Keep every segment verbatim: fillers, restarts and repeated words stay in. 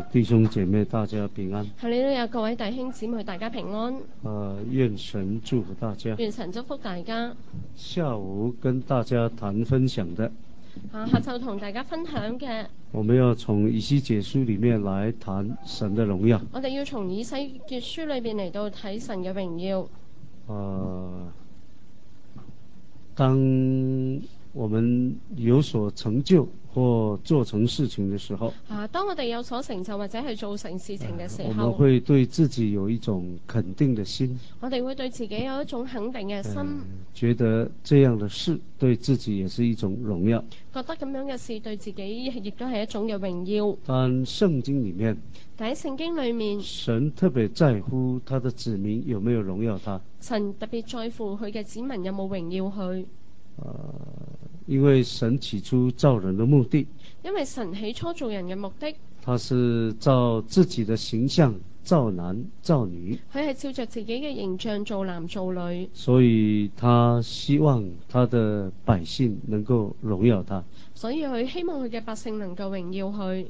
弟兄姐妹大家平安。 哈利路亞，各位弟兄姊妹大家平安。 呃，願神祝福大家。 願神祝福大家。 下午跟大家談分享的， 啊，下晝同大家分享嘅， 我們要從以西結書裏面來談神的榮耀。 我哋要從以西結書裏邊嚟到睇神嘅榮耀。 呃，當我們有所成就或做成事情的時候， 啊，當我哋有所成就或者係做成事情嘅時候， 呃，我們會對自己有一種肯定的心。 我哋會對自己有一種肯定嘅心， 呃，覺得這樣的事對自己也是一種榮耀。 覺得咁樣嘅事對自己亦都係一種嘅榮耀。 但聖經裏面， 但喺聖經裏面， 神特別在乎他的子民有沒有榮耀他。 神特別在乎佢嘅子民有冇榮耀佢。 呃，因為神起初造人的目的， 因為神起初造人嘅目的， 他是照自己的形象造男造女， 佢係照着自己嘅形象造男造女， 所以他希望他的百姓能夠榮耀他。 所以佢希望佢嘅百姓能夠榮耀佢。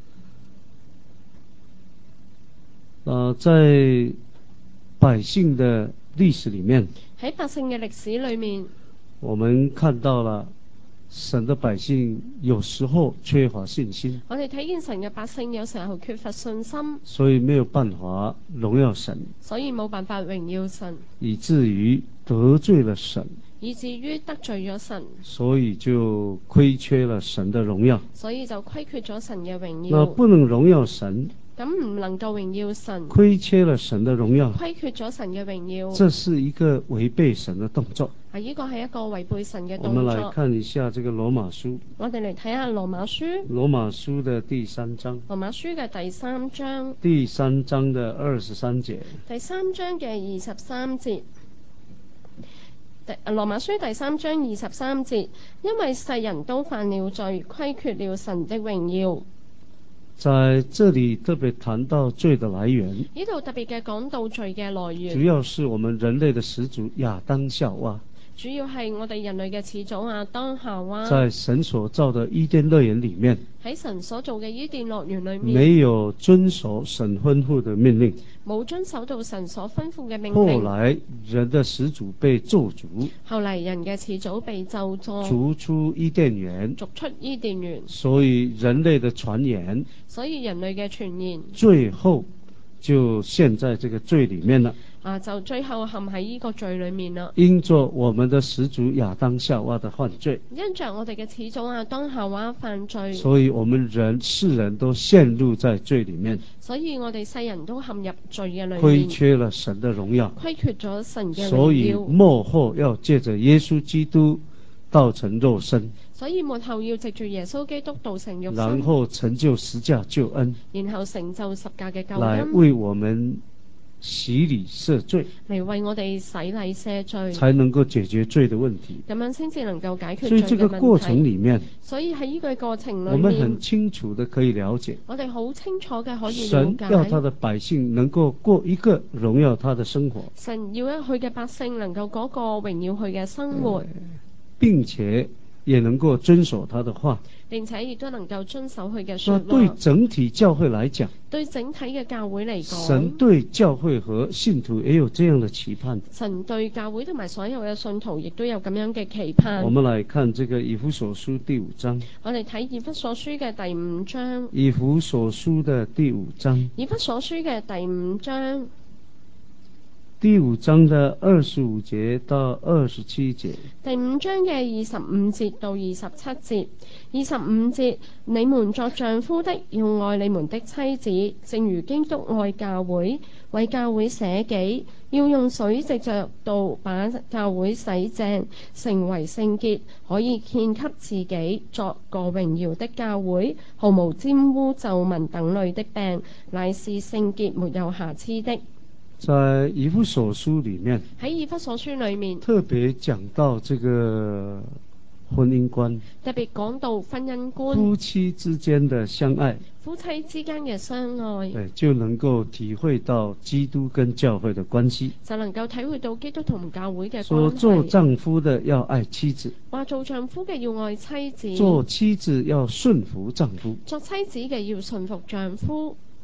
呃，在百姓的歷史裏面， 喺百姓嘅歷史裏面， 我們看到了神的百姓有時候缺乏信心， 我哋睇見神嘅百姓有時候缺乏信心， 所以沒有辦法榮耀神， 所以冇辦法榮耀神， 以至於得罪了神， 以至於得罪咗神， 所以就虧缺了神的榮耀。 所以就虧缺咗神嘅榮那耀。 不能榮耀神， 咁唔能夠榮耀神， 虧缺了神的榮耀， 虧缺咗神嘅榮耀， 這是一個違背神的動作。 啊，呢個係一個違背神嘅我動們來作。 看一下這個羅馬書， 我哋嚟睇下羅馬書， 羅馬書的第三章， 羅馬書嘅第三章， 第三章的二十三節， 第三章嘅二十三節。第羅馬書第三章二十三節，因為世人都犯了罪，虧缺了神的榮耀。 在這裏特別談到罪的來源， 呢度特別嘅講到罪嘅來源， 主要是我們人類的始祖亞當夏娃， 主要係我哋人類嘅始祖亞當夏娃， 在神所造的伊甸樂園裏面， 喺神所做嘅伊甸樂園裏面， 沒有遵守神吩咐的命令， 冇遵守到神所吩咐嘅命令。 後來人的始祖被咒詛， 後嚟人嘅始祖被咒詛， 逐出伊甸園， 逐出伊甸園， 所以人類的傳言， 所以人類嘅傳言， 最後就陷在這個罪裏面了。 啊，就最後陷喺呢個罪裏面啦。 因着我們的始祖亞當夏娃的犯罪， 因着我哋嘅始祖亞當夏娃犯罪， 所以我們人世人都陷入在罪裏面， 所以我哋世人都陷入罪嘅裏面， 虧缺了神的榮耀， 虧缺咗神嘅榮耀。 所以末後要借着耶穌基督道成肉身， 所以末後要藉住耶穌基督道成肉身， 然後成就十架救恩， 然後成就十架嘅救恩， 來為我們洗禮赦罪， 嚟為我哋洗禮赦罪， 才能夠解決罪的問題。 咁樣先至能夠解決所以罪嘅問題。 這個過程裏面， 所以喺呢個過程裏面， 我們很清楚的可以了解， 我哋好清楚嘅可以了神解， 要他的百姓能夠過一個榮耀他的生活， 神要佢嘅百姓能夠嗰個榮耀佢嘅生活， 並且也能夠遵守他的話， 並且亦都能夠遵守佢嘅說話。 對整體教會來講， 對整體嘅教會嚟講， 神對教會和信徒也有這樣的期盼。 神對教會同埋所有嘅信徒亦都有咁樣嘅期盼。 我們來看這個以弗所書第五章。 我哋睇以弗所書嘅第五章。 以弗所書的第五章。 以弗所書嘅第五章。 第五章的二十五節到二十七節。 第五章嘅二十五節到二十七節。二十五節，你們作丈夫的要愛你們的妻子，正如基督愛教會，為教會捨己，要用水藉着道把教會洗淨，成為聖潔，可以獻給自己作個榮耀的教會，毫無沾污皺紋等類的病，乃是聖潔沒有瑕疵的。 在以弗所書裏面， 喺以弗所書裏面特別講到這個婚姻觀， 特別講到婚姻觀， 夫妻之間的相愛， 夫妻之間嘅相愛， 對，就能夠體會到基督跟教會的關係， 就能夠體會到基督同教會嘅關係。 說做丈夫的要愛妻子， 話做丈夫嘅要愛妻子， 做妻子要順服丈夫， 作妻子嘅要順服丈夫。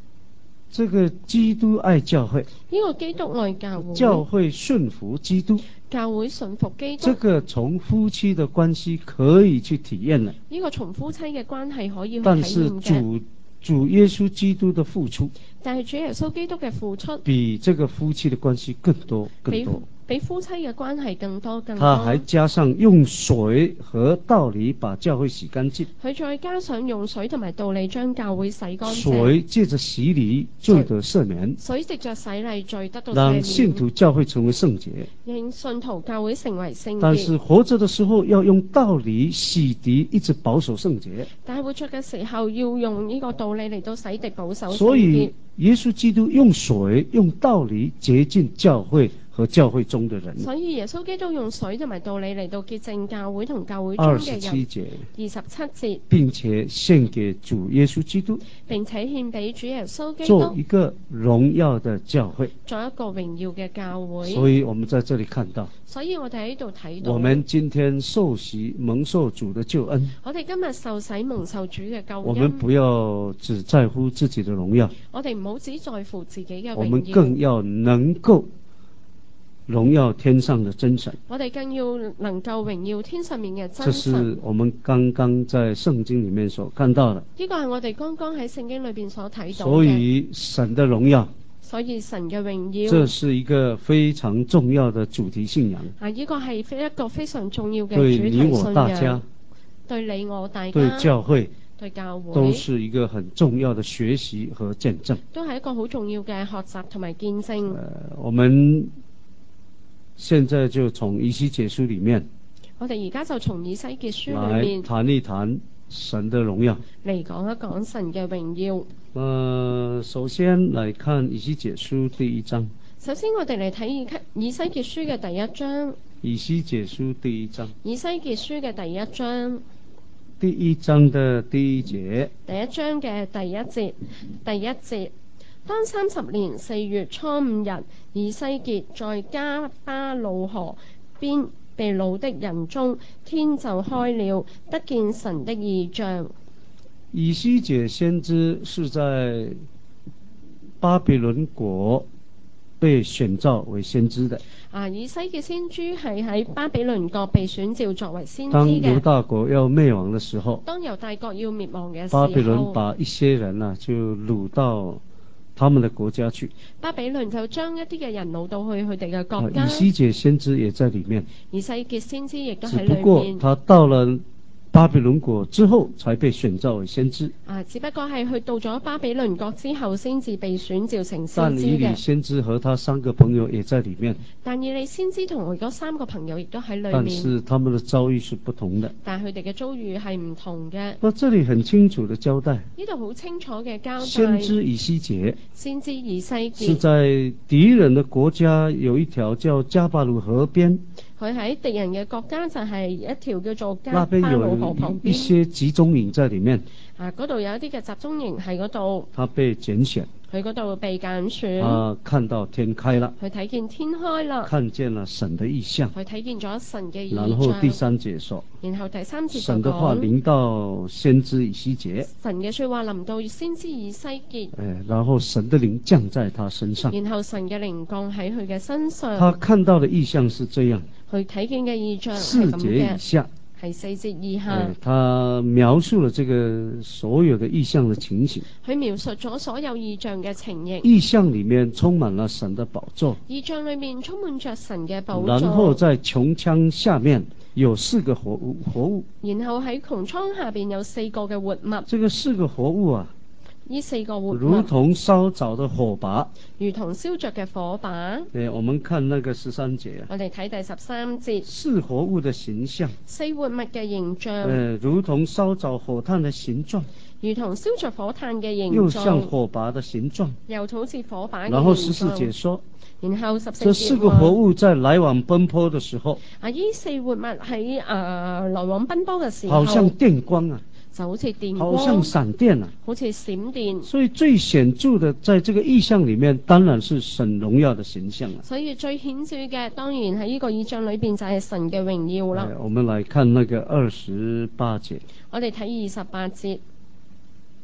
這個基督愛教會， 呢個基督愛教會， 教會順服基督， 教會順服基督。 這個從夫妻的關係可以去體驗了。 呢個從夫妻嘅關係可以去體驗嘅。 但是主主耶穌基督的付出， 但係主耶穌基督嘅付出， 比這個夫妻的關係更多更多。 比夫妻嘅關係更多更多。 他還加上用水和道理把教會洗乾淨。 佢再加上用水同埋道理將教會洗乾淨。 水借着洗禮罪得赦免。 水藉着洗禮罪得到赦免。 讓信徒教會成為聖潔。 讓信徒教會成為聖潔。 但是活着的時候要用道理洗滌，一直保守聖潔。 但係活着嘅時候要用呢個道理嚟到洗滌保守聖潔。 所以耶穌基督用水用道理潔淨教會和教會中的人。 所以耶穌基督用水同埋道理嚟到潔淨教會同教會中嘅人。 二十七節， 二十七節， 並且獻給主耶穌基督， 並且獻俾主耶穌基督， 做一個榮耀的教會， 做一個榮耀嘅教會。 所以我們在這裡看到， 所以我哋喺度睇到， 我們今天受洗蒙受主的救恩。 我哋今日受洗蒙受主嘅救恩。 我們不要只在乎自己的榮耀， 我哋唔好只在乎自己嘅榮耀， 我們更要能夠榮耀天上的真神。 我哋更要能夠榮耀天上面嘅真神。 這是我們剛剛在聖經裡面所看到的。 呢個係我哋剛剛喺聖經裏邊所睇到嘅。 所以神的榮耀， 所以神嘅榮耀， 這是一個非常重要的主題信仰。 啊，呢個係非一個非常重要嘅對主題信仰。 你我大家， 對你我大家， 對教會， 對教會， 都是一個很重要的學習和見證。 都係一個好重要嘅學習同埋見證。 呃，我們現在就從以西結書裡面， 我哋而家就從以西結書裡面來談一談神的榮耀， 嚟講一講神嘅榮耀。 呃，首先來看以西結書第一章。 首先我哋嚟睇以以西結書嘅第一章。 以西結書第一章。 以西結書嘅第一章。 第一章的第一節。 第一章嘅第一節，第一節。當三十年四月初五日，以西結在加巴魯河邊被擄的人中，天就開了，得見神的異象。 以西結先知是在巴比倫國被選召為先知的。 啊，以西結先知係喺巴比倫國被選召作為先知當嘅。 猶大國要滅亡的時候， 當猶大國要滅亡嘅時候， 巴比倫把一些人啊就擄到他們的國家去。 巴比倫就將一啲嘅人擄到去佢哋嘅國家。 以西結先知也在裡面。 以西結先知亦都喺裡面。 只不過他到了巴比倫國之後才被選召為先知。 啊，只不過係去到咗巴比倫國之後先至被選召成先知嘅。 但以理先知和他三個朋友也在裡面。 但以理先知同佢嗰三個朋友亦都喺裡面。 但是他們的遭遇是不同的。 但佢哋嘅遭遇係唔同嘅。 那這裡很清楚的交代。 呢度好清楚嘅交代。 先知以西結。 先知以西結。 是在敵人的國家有一條叫加巴魯河邊。 佢喺敵人嘅國家就係一條叫做加巴魯河旁邊。 一些集中營在裡面。 啊，嗰度有一啲嘅集中營喺嗰度。 他被揀選。 佢嗰度被揀選。 啊，看到天開了。 佢睇見天開啦。 看見了神的異象。 佢睇見咗神嘅異象。 然後第三節說。 然後第三節就講。 神的話臨到先知以西結。 神嘅說話臨到先知以西結。誒， 然後神的靈降在他身上。 然後神嘅靈降喺佢嘅身上。 他看到的異象是這樣。 佢睇見嘅異象係咁嘅。 四節以下。 係四節以下。 他描述了這個所有的異象的情形。 佢描述咗所有異象嘅情形。 異象裏面充滿了神的寶座。 異象裏面充滿着神嘅寶座。 然後在穹蒼下面有四個活物，活物。 然後喺穹蒼下邊有四個嘅活物。 這個四個活物啊。 呢四個活物如同燒着的火把， 如同燒着嘅火把。 對，我們看那個十三節啊。 我哋睇第十三節。 四活物的形象。 四活物嘅形象。 呃，如同燒着火炭的形狀。 如同燒着火炭嘅形狀。 又像火把的形狀。 又好似火把嘅形狀。 然後十四節說。 然後十四節。 這四個活物在來往奔波的時候。 啊！呢四活物喺啊來往奔波嘅時候。 好像電光啊。 就好似電光， 好像閃電啊， 好似閃電。 所以最顯著的，在這個異象裏面，當然是神榮耀的形象啊。 所以最顯著嘅，當然喺呢個異象裏邊就係神嘅榮耀啦。 我們來看那個二十八節。 我哋睇二十八節。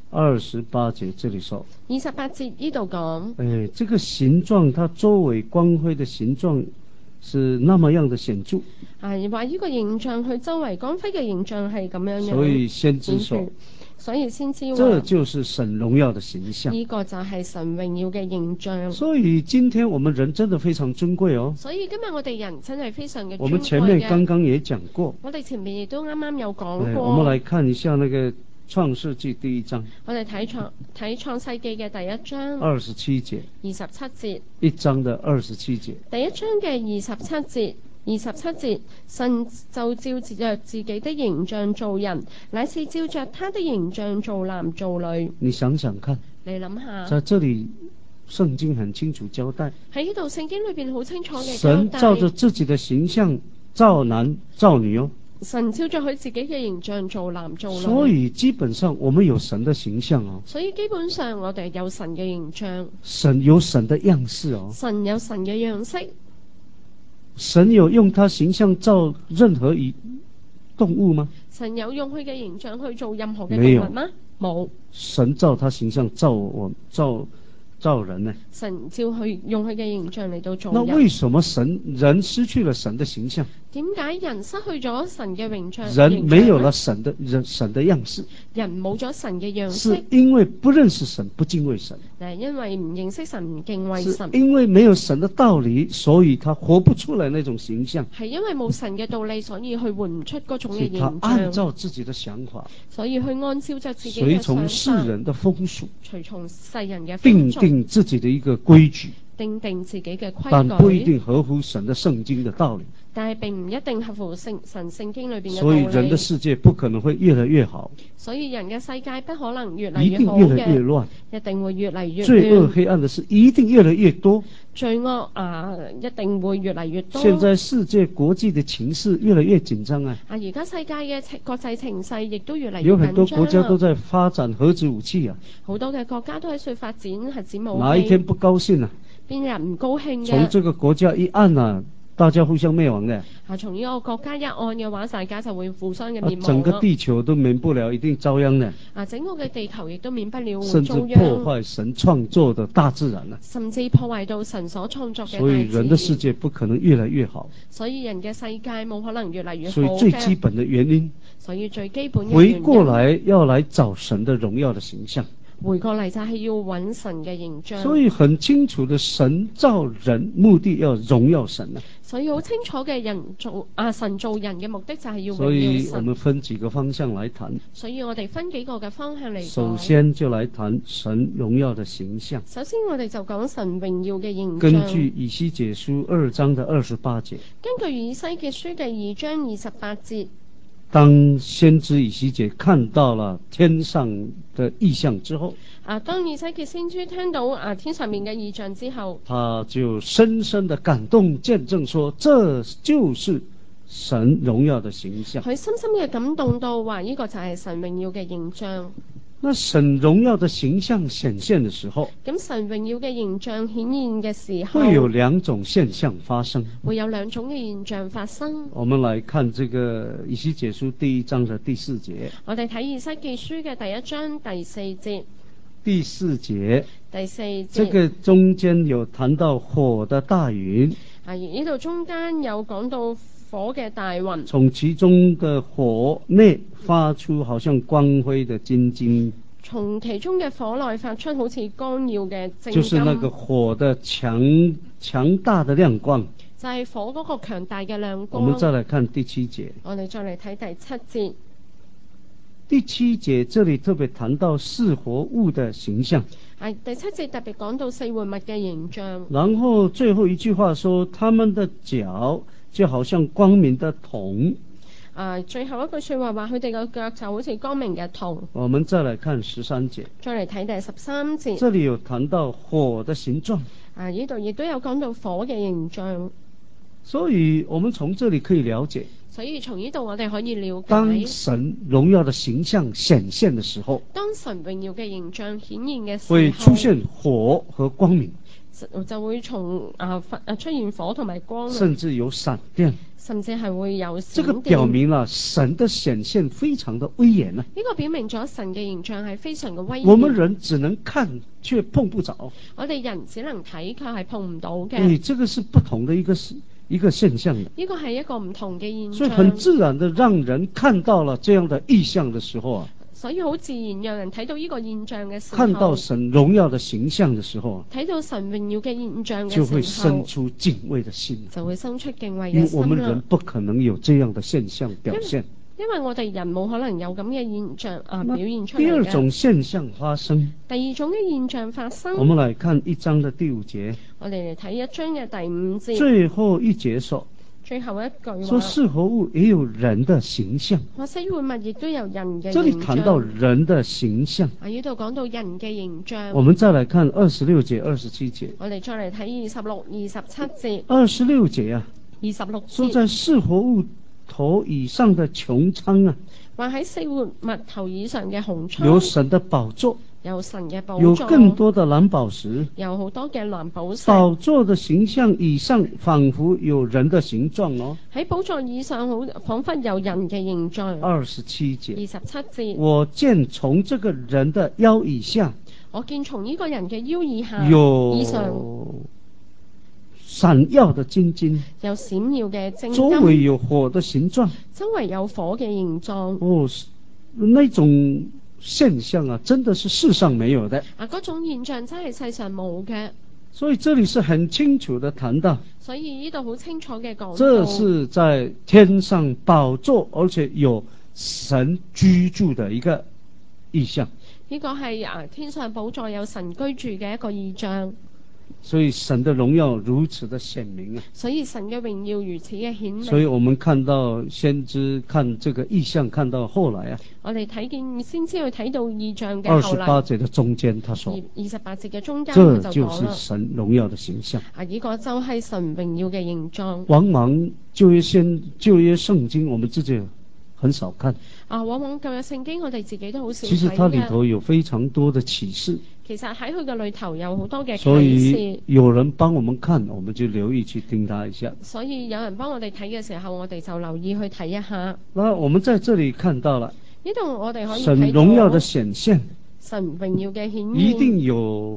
二十八節這裡說， 二十八節呢度講， 誒，這個形狀，它周圍光輝的形狀是那麼樣的顯著。 係話呢個形象，佢周圍光輝嘅形象係咁樣樣。 所以先知說， 所以先知話， 這就是神榮耀的形象。 呢個就係神榮耀嘅形象。 所以今天我們人真的非常尊貴哦。 所以今日我哋人真係非常嘅尊貴嘅。 我們前面剛剛也講過。 我哋前面亦都啱啱有講過。 我們來看一下那個創世紀第一章。 我哋睇創睇創世紀嘅第一章。 二十七節。 二十七節。 一章的二十七節。 第一章嘅二十七節。二十七節，神就照着自己的形象造人，乃是照着他的形象造男造女。 你想想看， 你諗下， 在這裡聖經很清楚交代， 喺呢度聖經裏邊好清楚嘅交代， 神照着自己的形象造男造女哦。 神照着佢自己嘅形象造男造女。 所以基本上我們有神的形象哦。 所以基本上我哋有神嘅形象， 神有神的樣式哦。 神有神嘅樣式。 神有用他形象造任何一動物嗎？ 神有用佢嘅形象去做任何嘅動物嗎？冇。 神照他形象造我造造人呢？ 神照去用佢嘅形象嚟到做人。 那為什麼神人失去了神的形象？ 點解人失去咗神嘅形象？ 人沒有了神的人神的樣式。 人冇咗神嘅樣式。 是因為不認識神，不敬畏神。 誒，因為唔認識神，唔敬畏神。 是因為沒有神的道理，所以他活不出來那種形象。 係因為冇神嘅道理，所以佢活唔出嗰種嘅形象。 他按照自己的想法， 所以去按照着自己嘅想法， 隨從世人的風俗， 隨從世人嘅風俗， 定定自己的一個規矩， 定定自己嘅規矩， 但不一定合乎神的聖經的道理。 但係並唔一定合乎聖神聖經裏邊嘅道理。 所以人的世界不可能會越來越好。 所以人嘅世界不可能越嚟越好嘅， 一定越來越亂， 一定會越嚟越亂。 罪惡黑暗的事一定越來越多。 罪惡啊，一定會越嚟越多。 現在世界國際的情勢越來越緊張啊！ 啊，而家世界嘅國際情勢亦都越嚟越緊張。 有很多國家都在發展核子武器啊！ 好多嘅國家都喺度發展核子武器。 哪一天不高興啊？ 邊人唔高興嘅？ 從這個國家一按啊，大家互相滅亡嘅。 啊，從呢個國家一按嘅話，大家就會互相嘅滅亡。 啊，整個地球都免不了一定遭殃嘅。 啊，整個嘅地球亦都免不了會遭殃。 甚至破壞神創作的大自然啊！ 甚至破壞到神所創作嘅大自然。 所以人的世界不可能越來越好。 所以人嘅世界冇可能越嚟越好。 所以最基本的原因， 所以最基本嘅回過來要來找神的榮耀的形象。 回過嚟就係要揾神嘅形象。 所以很清楚的，神造人目的要榮耀神啊！ 所以好清楚嘅，人做啊，神造人嘅目的就係要榮耀神。 所以我們分幾個方向來談。 所以我哋分幾個嘅方向嚟講。 首先就來談神榮耀的形象。 首先我哋就講神榮耀嘅形象。 根據以西結書二章的二十八節。 根據以西結書嘅二章二十八節。 當先知以西結看到了天上的異象之後， 啊，當以西結先知聽到啊天上面嘅異象之後， 他就深深的感動見證說，這就是神榮耀的形象。 佢深深嘅感動到話呢個就係神榮耀嘅形象。 那神榮耀的形象顯現的時候， 咁神榮耀嘅形象顯現嘅時候， 會有兩種現象發生。 會有兩種嘅現象發生。 我們來看這個以西結書第一章的第四節。 我哋睇以西結書嘅第一章第四節。 第四節。 第四節。 這個中間有談到火的大雲。 啊，而呢度中間有講到火嘅大雲， 從其中的火內發出好像光輝的金晶， 從其中嘅火內發出好似光耀嘅晶金， 就是那個火的強強大的亮光， 就係火嗰個強大嘅亮光。 我們再來看第七節， 我哋再嚟睇第七節。 第七節這裡特別談到四活物的形象， 係第七節特別講到四活物嘅形象。 然後最後一句話說，他們的腳就好像光明的銅。 啊，最後一句說話話佢哋個腳就好似光明嘅銅。 我們再來看十三節， 再嚟睇第十三節。 這裡有談到火的形狀。 啊，呢度亦都有講到火嘅形象。 所以我們從這裡可以了解。 所以從呢度我哋可以了解， 當神榮耀的形象顯現的時候， 當神榮耀嘅形象顯現嘅時候， 會出現火和光明。 就會從啊啊出現火同埋光， 甚至有閃電， 甚至係會有閃電。 這個表明了神的顯現非常的威嚴啊！ 呢個表明咗神嘅形象係非常嘅威嚴。 我們人只能看卻碰不着， 我哋人只能睇卻係碰唔到嘅。 對，這個是不同的一個一個現象的。 呢個係一個唔同嘅現象。 所以很自然的讓人看到了這樣的異象的時候啊， 所以好自然讓人睇到呢個現象嘅時候， 看到神榮耀的形象的時候， 睇到神榮耀嘅現象嘅時候， 就會生出敬畏的心， 就會生出敬畏嘅因為心。 我們人不可能有這樣的現象表現， 因為我哋人冇可能有咁嘅現象啊表現出嚟嘅。 第二種現象發生， 第二種嘅現象發生， 我們來看一章的第五節， 我哋嚟睇一章嘅第五節， 最後一節說。 最後一句說四活物也有人的形象， 話四活物亦都有人嘅形象。 這裏談到人的形象， 啊呢度講到人嘅形象。 我們再來看二十六節、二十七節。 我哋再嚟睇二十六、二十七節。 二十六節啊， 二十六節說在四活物頭以上的穹蒼啊， 話喺四活物頭以上嘅穹蒼有神的寶座。 有神嘅寶座， 有更多的藍寶石， 有好多嘅藍寶石。 寶座的形象以上，仿佛有人的形狀哦。 喺寶座以上，好仿佛有人嘅形狀。 二十七節， 二十七節， 我見從這個人的腰以下， 我見從呢個人嘅腰以下， 有以上閃耀的金金， 有閃耀嘅精金， 周圍有火的形狀， 周圍有火嘅形狀。 哦，那種現象啊，真的是世上沒有的。 啊，嗰種現象真係世上冇嘅。 所以這裏是很清楚的談到， 所以呢度好清楚嘅講到， 這是在天上寶座，而且有神居住的一個意象。 呢個係啊天上寶座有神居住嘅一個意象。 所以神的榮耀如此的顯明啊！ 所以神嘅榮耀如此嘅顯明。 所以我們看到先知看這個異象，看到後來啊， 我哋睇見先知去睇到異象嘅後來。 二十八節的中間，他說： 二十八節嘅中間， 這就是神榮耀的形象。 啊，呢個就係神榮耀嘅形狀。 往往舊約先舊約聖經，我們自己很少看。 啊，往往舊約聖經，我哋自己都好少睇。 其實它裏頭有非常多的啟示。 其實喺佢嘅裏頭有好多嘅啟示。 所以有人幫我們看，我們就留意去聽他一下。 所以有人幫我哋睇嘅時候，我哋就留意去睇一下。 那我們在這裏看到了， 呢度我哋可以睇到神榮耀的顯現， 神榮耀嘅顯現一定有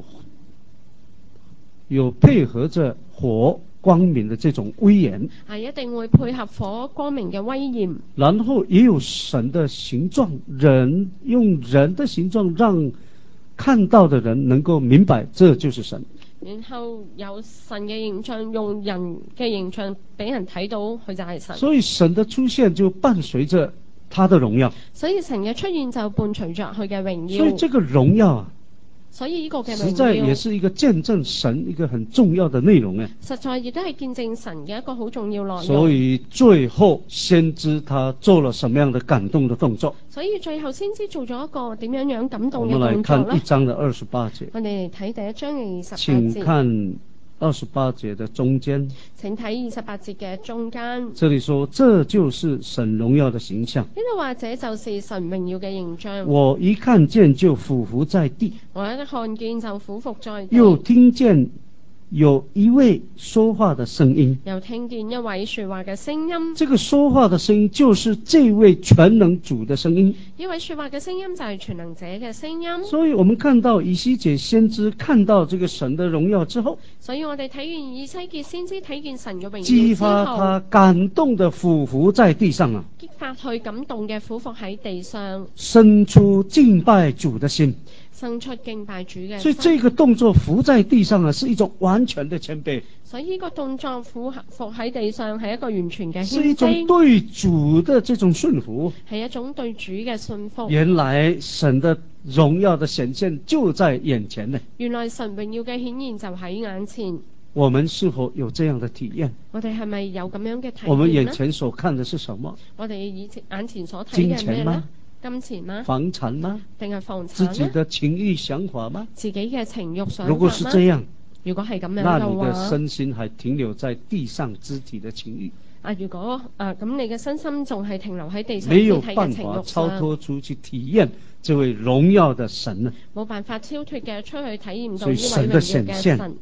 有配合着火光明的這種威嚴， 係一定會配合火光明嘅威嚴。 然後也有神的形狀，人用人的形狀讓看到的人能夠明白，這就是神。 然後有神嘅形象，用人嘅形象俾人睇到，佢就係神。 所以神的出現就伴隨着他的榮耀。 所以神嘅出現就伴隨着佢嘅榮耀。 所以這個榮耀啊， 所以呢個嘅榮耀實在也是一個見證神一個很重要的內容啊。 實在亦都係見證神嘅一個好重要內容。 所以最後先知他做了什麼樣的感動的動作？ 所以最後先知做咗一個點樣樣感動我嘅動作呢？ 們來看一章的二十八節。 我哋嚟睇第一章嘅二十八節。 請看二十八節的中間。 請睇二十八節嘅中間。 這裡說，這就是神榮耀的形象。 呢度話這就是神榮耀嘅形象。 我一看見就俯伏在地。 我一看見就俯伏在地。 又聽見有一位說話的聲音， 又聽見一位說話嘅聲音。 這個說話的聲音就是這位全能主的聲音。 呢位說話嘅聲音就係全能者嘅聲音。 所以我們看到以西結先知看到這個神的榮耀之後， 所以我哋睇完以西結先知睇見神嘅榮耀激發他感動的俯伏在地上啊， 激發佢感動嘅俯伏喺地上， 生出敬拜主的心。 生出敬拜主嘅心。 所以這個動作伏在地上啊，是一種完全的謙卑。 所以呢個動作俯伏喺地上係一個完全嘅謙卑， 是一種對主的這種順服， 係一種對主嘅信服。 原來神的榮耀的顯現就在眼前呢。 原來神榮耀嘅顯現就喺眼前。 我們是否有這樣的體驗？ 我哋係咪有咁樣嘅體驗呢？ 我們眼前所看的是什麼？ 我哋以前眼前所睇嘅係咩呢？金錢嗎？ 房產嗎？ 定係房產？ 自己的情欲想法嗎？ 自己嘅情欲想法嗎？ 如果是這樣， 如果係咁樣嘅話，那話， 你的身心還停留在地上肢體的情欲。 啊，如果啊咁，你嘅身心仲係停留喺地上沒有肢體嘅辦情欲法超上， 脫出去體驗這位榮耀的神呢？ 冇辦法超脫嘅出去體驗到所以呢位榮神的顯耀嘅現神。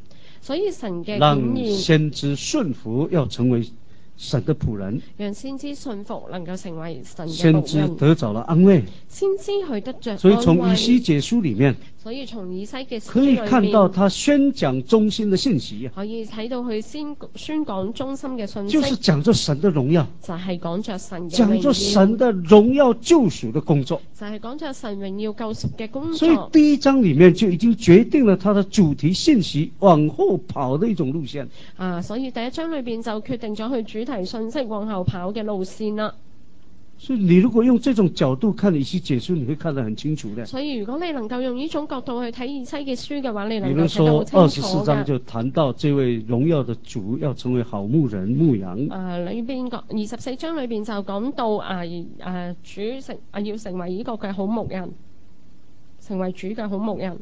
所以神嘅讓顯現， 先知順服，要成為神的僕人， 讓先知信服，能夠成為神嘅先僕人， 知得着了安慰。 先知佢得着所以從安慰。 以西結書裏面所以從以西結書可以看到裏面他宣講中心的信息， 可以睇到佢先宣講中心嘅信息， 就是講着神的榮耀， 就係講着神嘅講着榮耀， 神的榮耀救贖的工作。 就係講着神榮耀救贖嘅工所以作。 第一章裏面就已經決定了他的主題信息往後跑的一種路線。 啊，所以第一章裏邊就決定咗佢主題信息往後跑嘅路線啦。 所以你如果用這種角度看以西結書，你會看得很清楚的。 所以如果你能夠用呢種角度去睇以西結書嘅話，你能比如夠睇得好說二十清楚嘅。 四章就談到這位榮耀的主要成為好牧人牧羊。 啊，裏邊個二十四章裏邊就講到啊啊主成啊要成為呢個嘅好牧人，成為主嘅好牧人。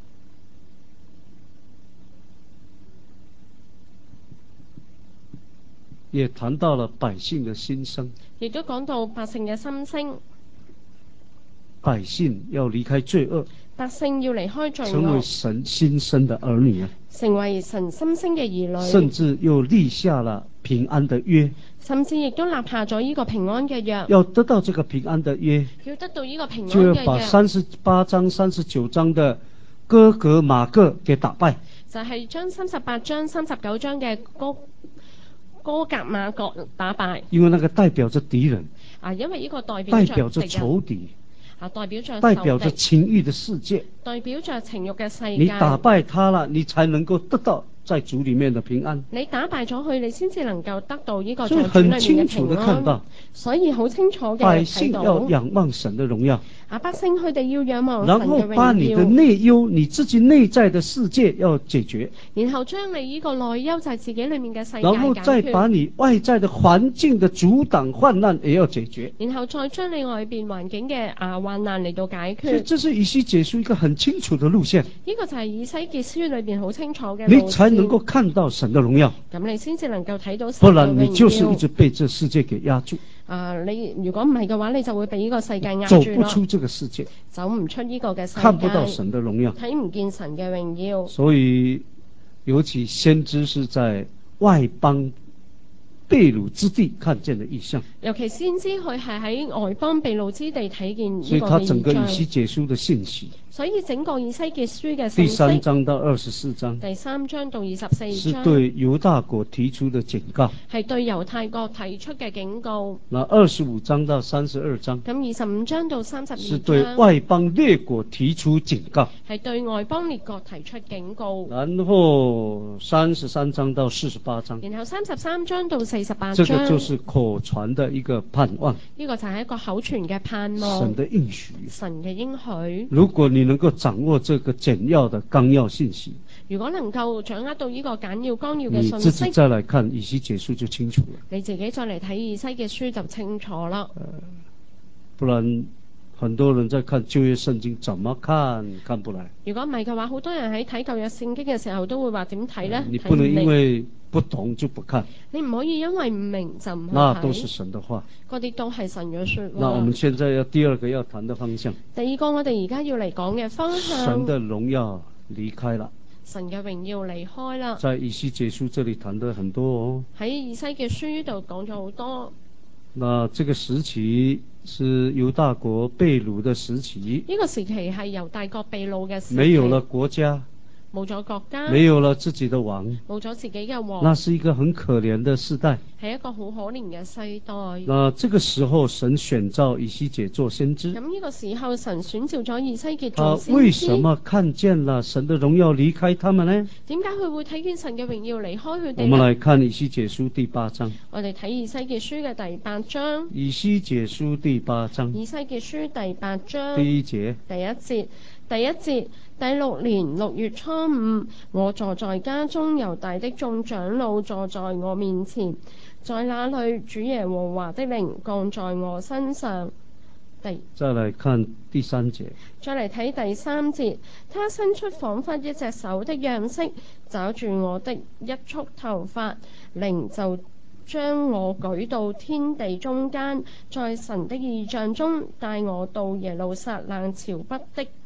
也談到了百姓的心聲， 亦都講到百姓嘅心聲， 百姓要離開罪惡， 百姓要離開罪成為惡， 神新生的兒女啊， 成為神心聲嘅兒女， 甚至又立下了平安的約， 甚至亦都立下咗呢個平安嘅約。 要得到這個平安的約， 要得到呢個平安就要把嘅約， 三十八章、三十九章的哥格馬各給打敗， 就係將三十八章、三十九章嘅哥哥格馬各打敗。 因為那個代表着敵人， 啊，因為呢個代表着代表着敵人仇敵， 啊，代表着代表着仇敵， 情欲的世界。 代表着情慾嘅世界。 你打敗他了，你才能夠得到在主裏面的平安。 你打敗咗佢，你先至能夠得到呢個所以在主裏面很清嘅楚地平安看到。 所以好清楚嘅百姓睇到。 要仰望神的榮耀， 啊，百姓佢哋要仰望神然後嘅把你的榮耀， 內憂，你自己內在的世界要解決， 然後將你呢個內憂就係自己裏面嘅世界然後再解決， 把你外在的環境的阻擋患難也要解決。 然後再將你外邊環境嘅啊患難嚟到解所以決。 這是以西結書一個很清楚的路線， 呢個就係以西結書裏邊好清楚嘅路線， 你才能夠看到神的榮耀， 咁你先至能夠睇到神不嘅然你就是榮耀一直被這世界給壓住， 啊！你如果唔係嘅話，你就會俾呢個世界壓走住咯， 不出這個世界， 走唔出呢個嘅世界， 看不到神的榮耀。 睇唔見神嘅榮耀。 所以尤其先知是在外邦被擄之地看見的異象， 尤其先知佢係喺外邦被擄之地睇見所以呢個嘅他整個以異象， 西結書的信息， 所以整個以西結書嘅信息， 第三章到二十四章第三章到二十四是章對猶大國提出的警告， 係對猶太國提出嘅警告。 那二十五章到三十二章咁二十五章到三十二是對章外邦列國提出警告， 係對外邦列國提出警告。 然後三十三章到四十八章， 然後三十三章到四十八章， 這個就是口傳的一個盼望， 呢個就係一個口傳嘅盼望， 神的應許。 神嘅應許。 如果你能夠掌握這個簡要的綱要信息， 如果能夠掌握到呢個簡要綱要嘅你信息， 自己再來看以西結書就清楚了。 你自己再嚟睇以西嘅書就清楚啦。 呃，不然很多人在看舊約聖經，怎麼看看不來。 如果唔係嘅話，好多人喺睇舊約聖經嘅時候都會話點睇呢？ 你不能睇唔明因為不懂就不看， 你唔可以因為唔明就唔去那都是睇， 神的話。 嗰啲都係神嘅說那我們話。 現在要第二個要談的方向， 第二個我哋而家要嚟講嘅方向， 神的榮耀離開了， 神嘅榮耀離開啦。 在以西結書這裡談的很多哦。 喺以西嘅書度講咗好多。 那這個時期是猶大國被擄的時期， 呢個時期係猶大國被擄嘅時期， 沒有了國家， 冇咗國家， 沒有了自己的王， 冇咗自己嘅王， 那是一個很可憐的時代。 係一個好可憐嘅世代。 那這個時候神選召以西結做先知， 咁呢個時候神選召咗以西結他做先知， 為什麼看見了神的榮耀離開他們呢？ 點解佢會睇見神嘅榮耀離開佢哋呢？ 我們來看以西結書第八章。 我哋睇以西結書嘅第八章。 以西結書第八章以西結書第八章第一節， 第一節，第一節，第六年六月初五，我坐在家中，猶大的眾長老坐在我面前，在那裏主耶和華的靈降在我身上。第再來看第三節， 再嚟睇第三節，他伸出彷彿一隻手的樣式，抓住我的一束頭髮，靈就將我舉到天地中間，在神的異象中帶我到耶路撒冷朝北的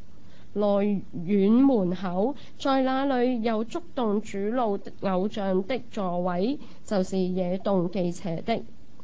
內院門口，在那裏有觸動主路偶像的座位，就是惹動忌邪的。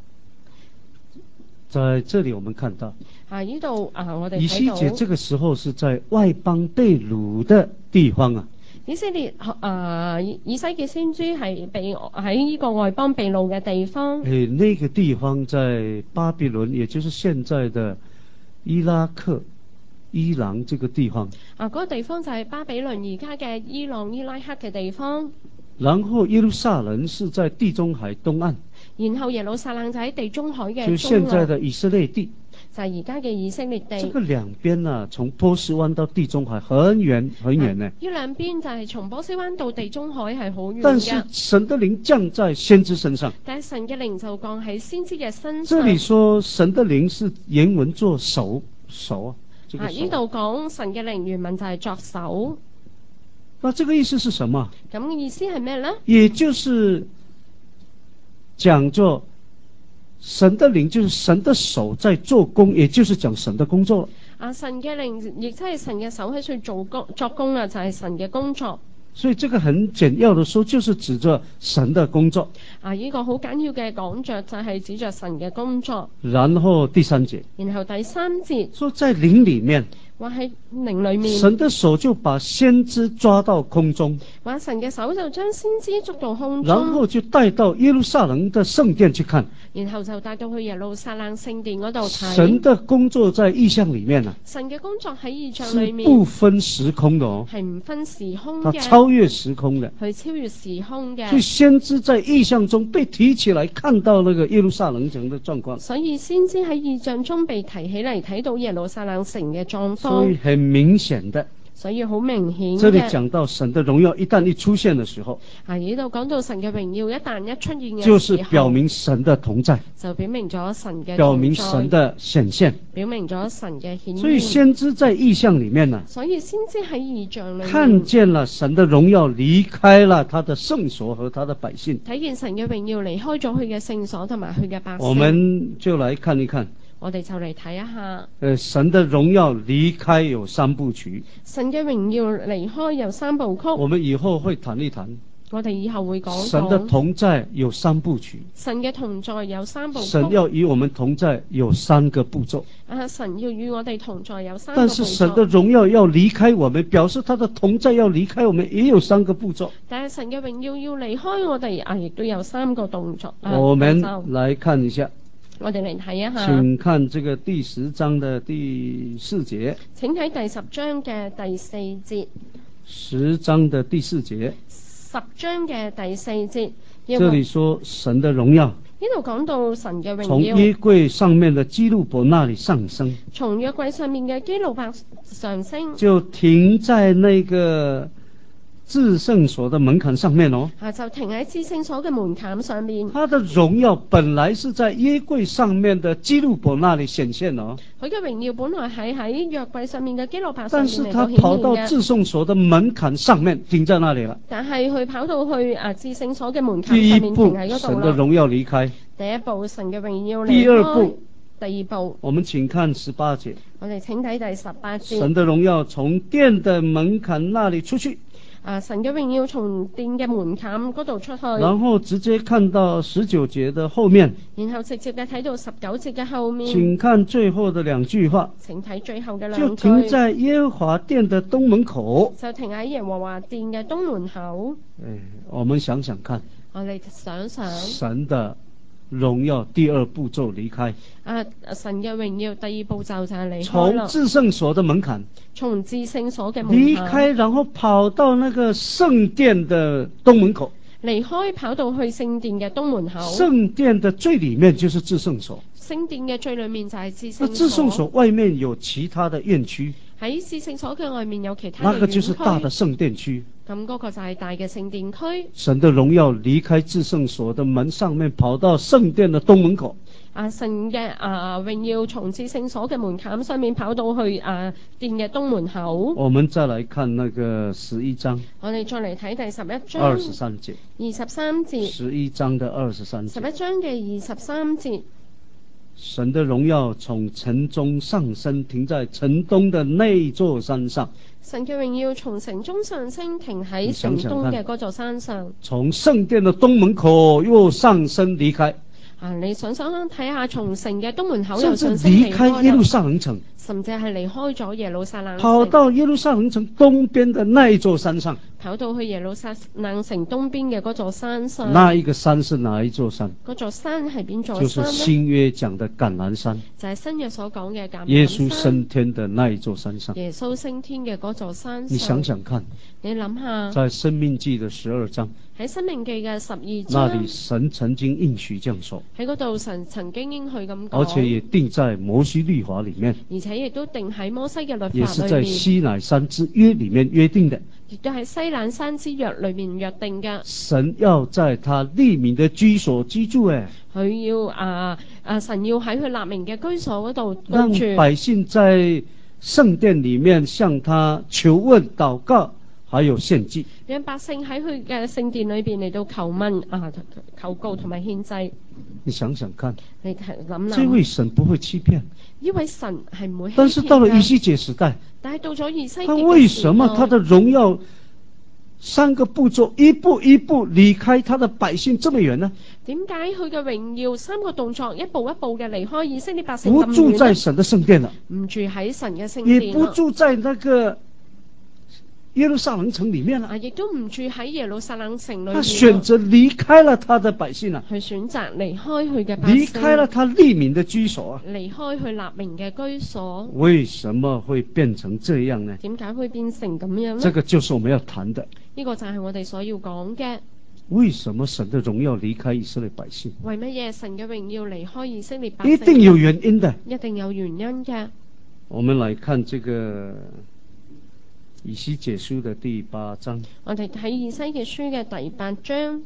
在這裡我們看到啊，呢度啊，我哋以西睇到結這個時候是在外邦被擄的地方啊。 以色列啊，以西結先知係被喺呢個外邦被擄嘅地方。 誒，那個地方在巴比倫，也就是現在的伊拉克、伊朗這個地方。 啊，嗰、那個地方就係巴比倫而家嘅伊朗、伊拉克嘅地方。 然後耶路撒冷是在地中海東岸。 然後耶路撒冷就喺地中海嘅中岸。 就現在的以色列地。 就係而家嘅以色列地。 這個兩邊啊，從波斯灣到地中海很遠很遠呢。 呢兩邊就係從波斯灣到地中海係好遠嘅。 但是神的靈降在先知身上。 但係神嘅靈就降喺先知嘅身上。 這裡說神的靈是原文作手手啊。這個、手啊，呢度講神嘅靈原文就係作手。 那這個意思是什麼？ 咁意思係咩呢？ 也就是講作神的靈就是神的手在做工，也就是講神的工作。 啊，神嘅靈亦即係神嘅手喺度做工作工啊，就係、是、神嘅工作。 所以這個很簡要的說，就是指着神的工作。 啊，呢、這個好簡要嘅講着就係指着神嘅工作。 然後第三節， 然後第三節說在靈裡面。 話喺靈裏面， 神的手就把先知抓到空中， 話神嘅手就將先知捉到空中， 然後就帶到耶路撒冷的聖殿去看， 然後就帶到去耶路撒冷聖殿嗰度睇。 神的工作在異象裡面啊， 神嘅工作喺異象裏面， 是不分時空的哦， 係唔分時空它嘅， 超越時空的， 佢超越時空嘅。 所以先知在異象中被提起來，看到那個耶路撒冷城的狀況。 所以先知喺異象中被提起嚟，睇到耶路撒冷城嘅狀況。 所以很明顯的， 所以好明顯嘅。 這裡講到神的榮耀一旦一出現的時候， 啊，呢度講到神嘅榮耀一旦一出現嘅時候， 就是表明神的同在， 就表明咗神嘅同在， 表明神的顯現， 表明咗神嘅顯現。 所以先知在異象裡面呢、啊， 所以先知喺異象裏面看見了神的榮耀離開了他的聖所和他的百姓， 睇見神嘅榮耀離開咗佢嘅聖所同埋佢嘅百姓。 我們就來看一看。 我哋就嚟睇一下， 呃，神的榮耀離開有三部曲。 神嘅榮耀離開有三部曲。 我們以後會談一談。 我哋以後會講講。 神的同在有三部曲。 神嘅同在有三部曲。 神要與我們同在有三個步驟。 啊，神要與我哋同在有三個步驟。 但是神的榮耀要離開我們，表示他的同在要離開我們，也有三個步驟。 但係神嘅榮耀要離開我哋啊，亦都有三個動作。啊、 我們來看一下。 我哋嚟睇一下。 請看這個第十章的第四節。 請睇第十章嘅第四節。 十章的第四節。 十章嘅第四節。 這裡說神的榮耀。 呢度講到神嘅榮耀。 從約櫃上面的基路伯那裡上升。 從約櫃上面嘅基路伯上升。 就停在那個至聖所的門檻上面哦， 啊，就停喺至聖所嘅門檻上面。 他的榮耀本來是在約櫃上面的基路伯那裡顯現哦， 佢嘅榮耀本來係喺約櫃上面嘅基路伯上但面是他跑到至聖所的門檻上面停在那裡了。 但係佢跑到去啊至聖所嘅門檻上面停喺嗰度啦。 第一步，神的榮耀離開。 第一步，神嘅榮耀離開。 第二步， 第二步， 我們請看十八節。 我哋請睇第十八節。 神的榮耀從殿的門檻那裡出去。 啊！神嘅榮耀從殿嘅門檻嗰度出去， 然後直接看到十九節的後面， 然後直接嘅睇到十九節嘅後面。 請看最後的兩句話， 請睇最後嘅兩句， 就停在耶和華殿的東門口， 就停喺耶和華殿嘅東門口。 哎，我們想想看， 我哋想想神的榮耀第二步驟離開。 啊！神嘅榮耀第二步驟就係離開啦。 從至聖所的門檻， 從至聖所嘅門離檻開，然後跑到那個聖殿的東門口。 離開跑到去聖殿嘅東門口。 聖殿的最裡面就是至聖所。 聖殿嘅最裡面就係至聖所。 那至聖所外面有其他的院區。 喺至聖所嘅外面有其他嘅那個院區。 就是大的聖殿區。 咁嗰個就係大嘅聖殿區。 神的榮耀離開至聖所的門上面，跑到聖殿的東門口。 啊！神嘅啊榮耀從至聖所嘅門檻上面跑到去啊殿嘅東門口。 我們再來看那個十一章。 我哋再嚟睇第十一章。 二十三節。 二十三節。 十一章的二十三節。 十一章嘅二十三節。 神的榮耀從城中上升，停在城東的那座山上。 神嘅榮耀從城中上升，停喺城東嘅嗰座山上。 從聖殿的東門口又上升離開。 啊！你想想睇下，從城嘅東門口又甚至上升離開耶路撒冷城， 甚至係離開咗耶路撒冷城， 跑到耶路撒冷城東邊的那一座山上。 跑到去耶路撒冷城東邊嘅嗰座山上。 那一個山是哪一座山？ 嗰座山係邊座山呢？ 就是新約講的橄欖山。 就係新約所講嘅橄欖山。 耶穌升天的那一座山上。 耶穌升天嘅嗰座山上。 你想想看， 你諗下， 在申命記的十二章， 喺申命記嘅十二章， 那裡神曾經應許這樣說， 喺嗰度神曾經應許咁講， 而且也定在摩西律法裡面， 而且亦都定喺摩西嘅律法裡面， 也是在西乃山之約裡面約定的， 亦都喺西乃山之約裡面約定嘅。 神要在他立名的居所居住，誒， 佢要啊啊神要喺佢立名嘅居所嗰度讓居住， 百姓在聖殿裡面向他求問禱告，還有獻祭， 讓百姓喺佢嘅聖殿裏邊嚟到求問啊求告同埋獻祭。 你想想看， 你諗諗， 這位神不會欺騙， 呢位神係唔會欺騙。 但是到了以西結時代， 但係到咗以西結， 他為什麼他的榮耀三個步驟一步一步離開他的百姓這麼遠呢？ 點解佢嘅榮耀三個動作一步一步嘅離開以色列百姓咁遠呢？ 不住在神的聖殿了， 唔住喺神嘅聖殿， 也不住在那個耶路撒冷城裡面了， 啊，亦都唔住喺耶路撒冷城裏面。 他選擇離開了他的百姓啊， 佢選擇離開佢嘅百姓， 離開了他立名的居所啊， 離開佢立名嘅居所。 為什麼會變成這樣呢？ 點解會變成咁樣呢？ 這個就是我們要談的。 呢個就係我哋所要講嘅。 為什麼神的榮耀離開以色列百姓？ 為乜嘢神嘅榮耀離開以色列百姓？ 一定有原因的， 一定有原因嘅。 我們來看這個以西結書的第八章。 我哋睇以西結書嘅第八章。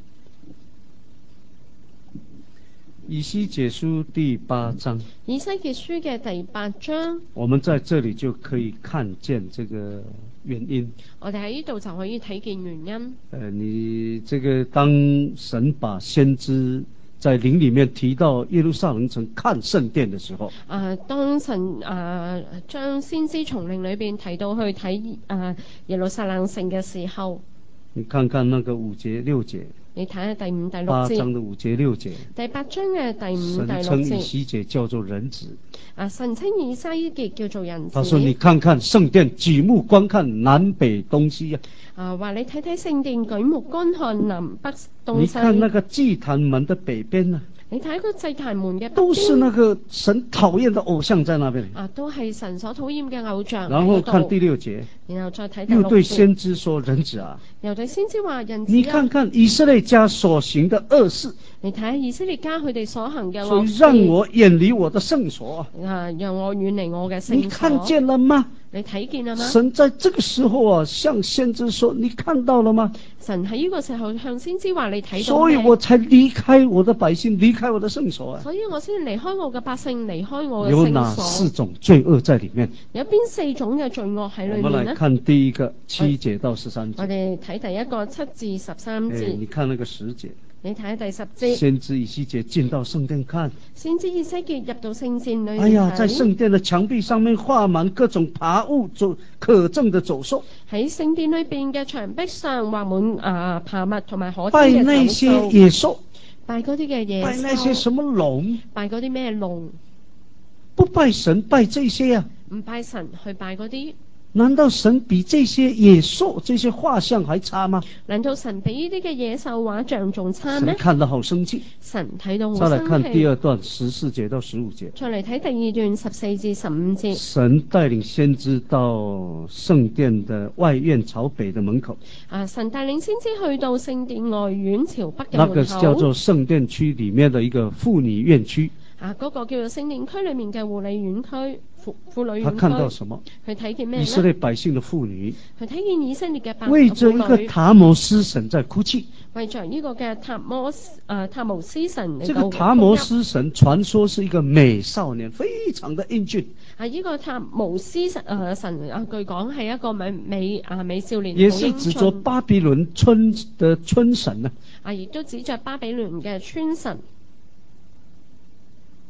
以西結書第八章。 以西結書嘅第八章。我們在這裡就可以看見這個原因。 我哋喺呢度就可以睇見原因。 呃，你這個當神把先知在靈裡面提到耶路撒冷城看聖殿的時候， 啊，當神啊將先知從靈裏邊提到去睇啊耶路撒冷城嘅時候， 你看看那個五節六節， 你睇下第五第六節， 八章的五節六節， 第八章嘅第五第六節， 神稱以西結叫做人子。 啊，神稱以西結叫做人子。 他說：你看看聖殿，舉目觀看南北東西啊！ 啊，話你睇睇聖殿，舉目觀看南北東西。 你看那個祭壇門的北邊啊！ 你睇個祭壇門嘅， 都是那個神討厭的偶像在那邊。 啊，都係神所討厭嘅偶像。 然後看第六節， 然後再睇第六節， 又對先知說：人子啊！ 又對先知話：人子啊！ 你看看以色列家所行的惡事。 你睇下以色列家佢哋所行嘅惡事。 所以讓我遠離我的聖所。 啊，讓我遠離我嘅聖所。 你看見了嗎？ 你睇見了嗎？ 神在這個時候啊，向先知說：你看到了嗎？ 神喺呢個時候向先知話：你睇到。 所以我才離開我的百姓，離開我的聖所啊。 所以我先離開我嘅百姓，離開我嘅聖所。 有哪四種罪惡在裡面？ 有邊四種嘅罪惡喺裡面呢？ 我們來看第一個七節到十三節。 我哋睇第一個七至十三節。 哎，你看那個十節。 你睇下第十節。 先知以西結進到聖殿看。 先知以西結入到聖殿裏。 哎呀，在聖殿的牆壁上面畫滿各種爬物走可憎的走獸。喺聖殿裏邊嘅牆壁上畫滿啊爬物同埋可憎嘅走獸。 拜那些野獸。 拜嗰啲嘅野獸。 拜那些什麼龍？ 拜嗰啲咩龍？ 不拜神，拜這些啊？ 唔拜神，去拜嗰啲。 難道神比這些野獸、這些畫像還差嗎？ 難道神比呢啲嘅野獸畫像仲差咩？ 神看到好生氣。 神睇到好生氣。 再來看第二段十四節到十五節。 再嚟睇第二段十四至十五節。 神帶領先知到聖殿的外院朝北的門口。 啊！神帶領先知去到聖殿外院朝北嘅門口。 那個叫做聖殿區裡面的一個婦女院區。 啊！嗰、那個叫做聖殿區裏面嘅護理院區、婦婦女院區。 他看到什麼？ 佢睇見咩？ 以色列百姓的婦女。 佢睇見以色列嘅百姓。 為着一個塔摩斯神在哭泣。 為着呢個嘅塔摩斯啊塔摩斯神。 這個塔摩斯神傳說是一個美少年，非常的英俊。 啊！呢、這個塔摩斯神啊神啊，據講係一個美美啊美少年。 也是指着巴比倫春的春神啊。 啊！亦都指着巴比倫嘅春神。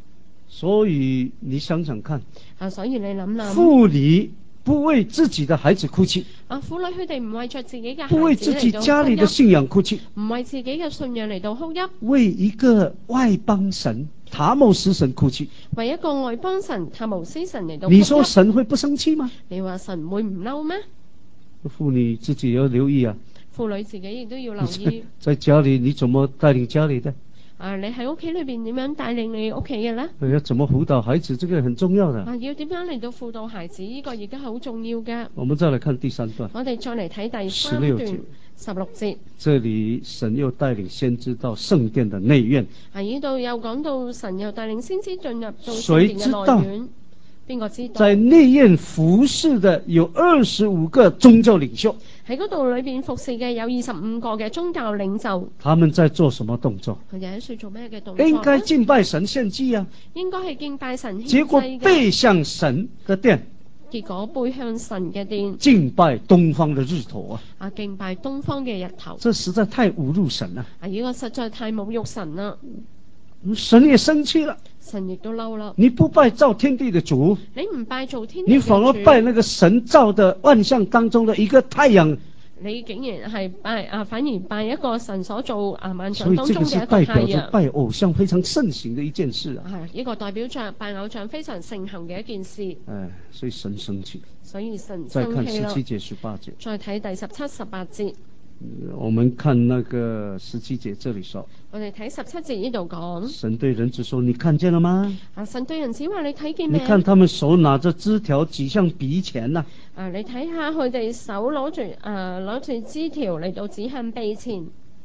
所以你想想看， 啊，所以你諗諗， 婦女不為自己的孩子哭泣， 啊，婦女佢哋唔為着自己嘅孩子不為自己嚟到家裏的哭泣， 信仰哭泣， 唔為自己嘅信仰嚟到哭泣， 為一個外邦神塔某斯神哭泣。 為一個外邦神塔某斯神嚟到哭泣。 你說神會不生氣嗎？ 你話神會唔嬲咩？ 婦女自己要留意啊， 婦女自己亦都要留意。 在家裏你怎麼帶領家裏的？ 啊，你喺屋企裏邊點樣帶領你屋企嘅呢？ 要怎麼輔導孩子，這個很重要的。 啊，要點樣嚟到輔導孩子，呢、這個亦都係好重要嘅。 我們再來看第三段。 我哋再嚟睇第三段十六節。 十六節。 這裏神又帶領先知到聖殿的內院。 喺呢度又講到神又帶領先知進入到聖殿嘅內院。邊個知道？ 在內院服侍的有二十五個宗教領袖。 喺嗰度裏邊服侍嘅有二十五個嘅宗教領袖。 他們在做什麼動作？ 佢哋喺度做咩嘅動作？ 應該敬拜神獻祭啊。 應該係敬拜神獻祭。 結果背向神的殿。 結果背向神嘅殿。 敬拜東方的日頭啊。 啊，敬拜東方嘅日頭。 這實在太侮辱神啦。 啊，呢個實在太侮辱神啦。 神也生氣了。 神亦都嬲啦！ 你不拜造天地的主， 你唔拜造天地嘅主， 你反而拜那個神造的萬象當中的一個太陽。 你竟然係拜啊，反而拜一個神所造啊萬象當所以這個是代中嘅一個太表着陽。 拜偶像非常盛行的一件事啊。 係呢個代表着拜偶像非常盛行嘅一件事。 哎，所以神生氣。 所以神再看生氣啦。 十七節、十八節。 再睇第十七、十八節。 我們看那個十七節，這裏說。 我哋睇十七節呢度講。 神對人子說：你看見了嗎？ 啊，神對人子話：你睇見未？ 你看他們手拿着枝條舉向鼻前呐、 啊。啊，你睇下佢哋手攞住誒攞住枝條嚟到指向鼻前。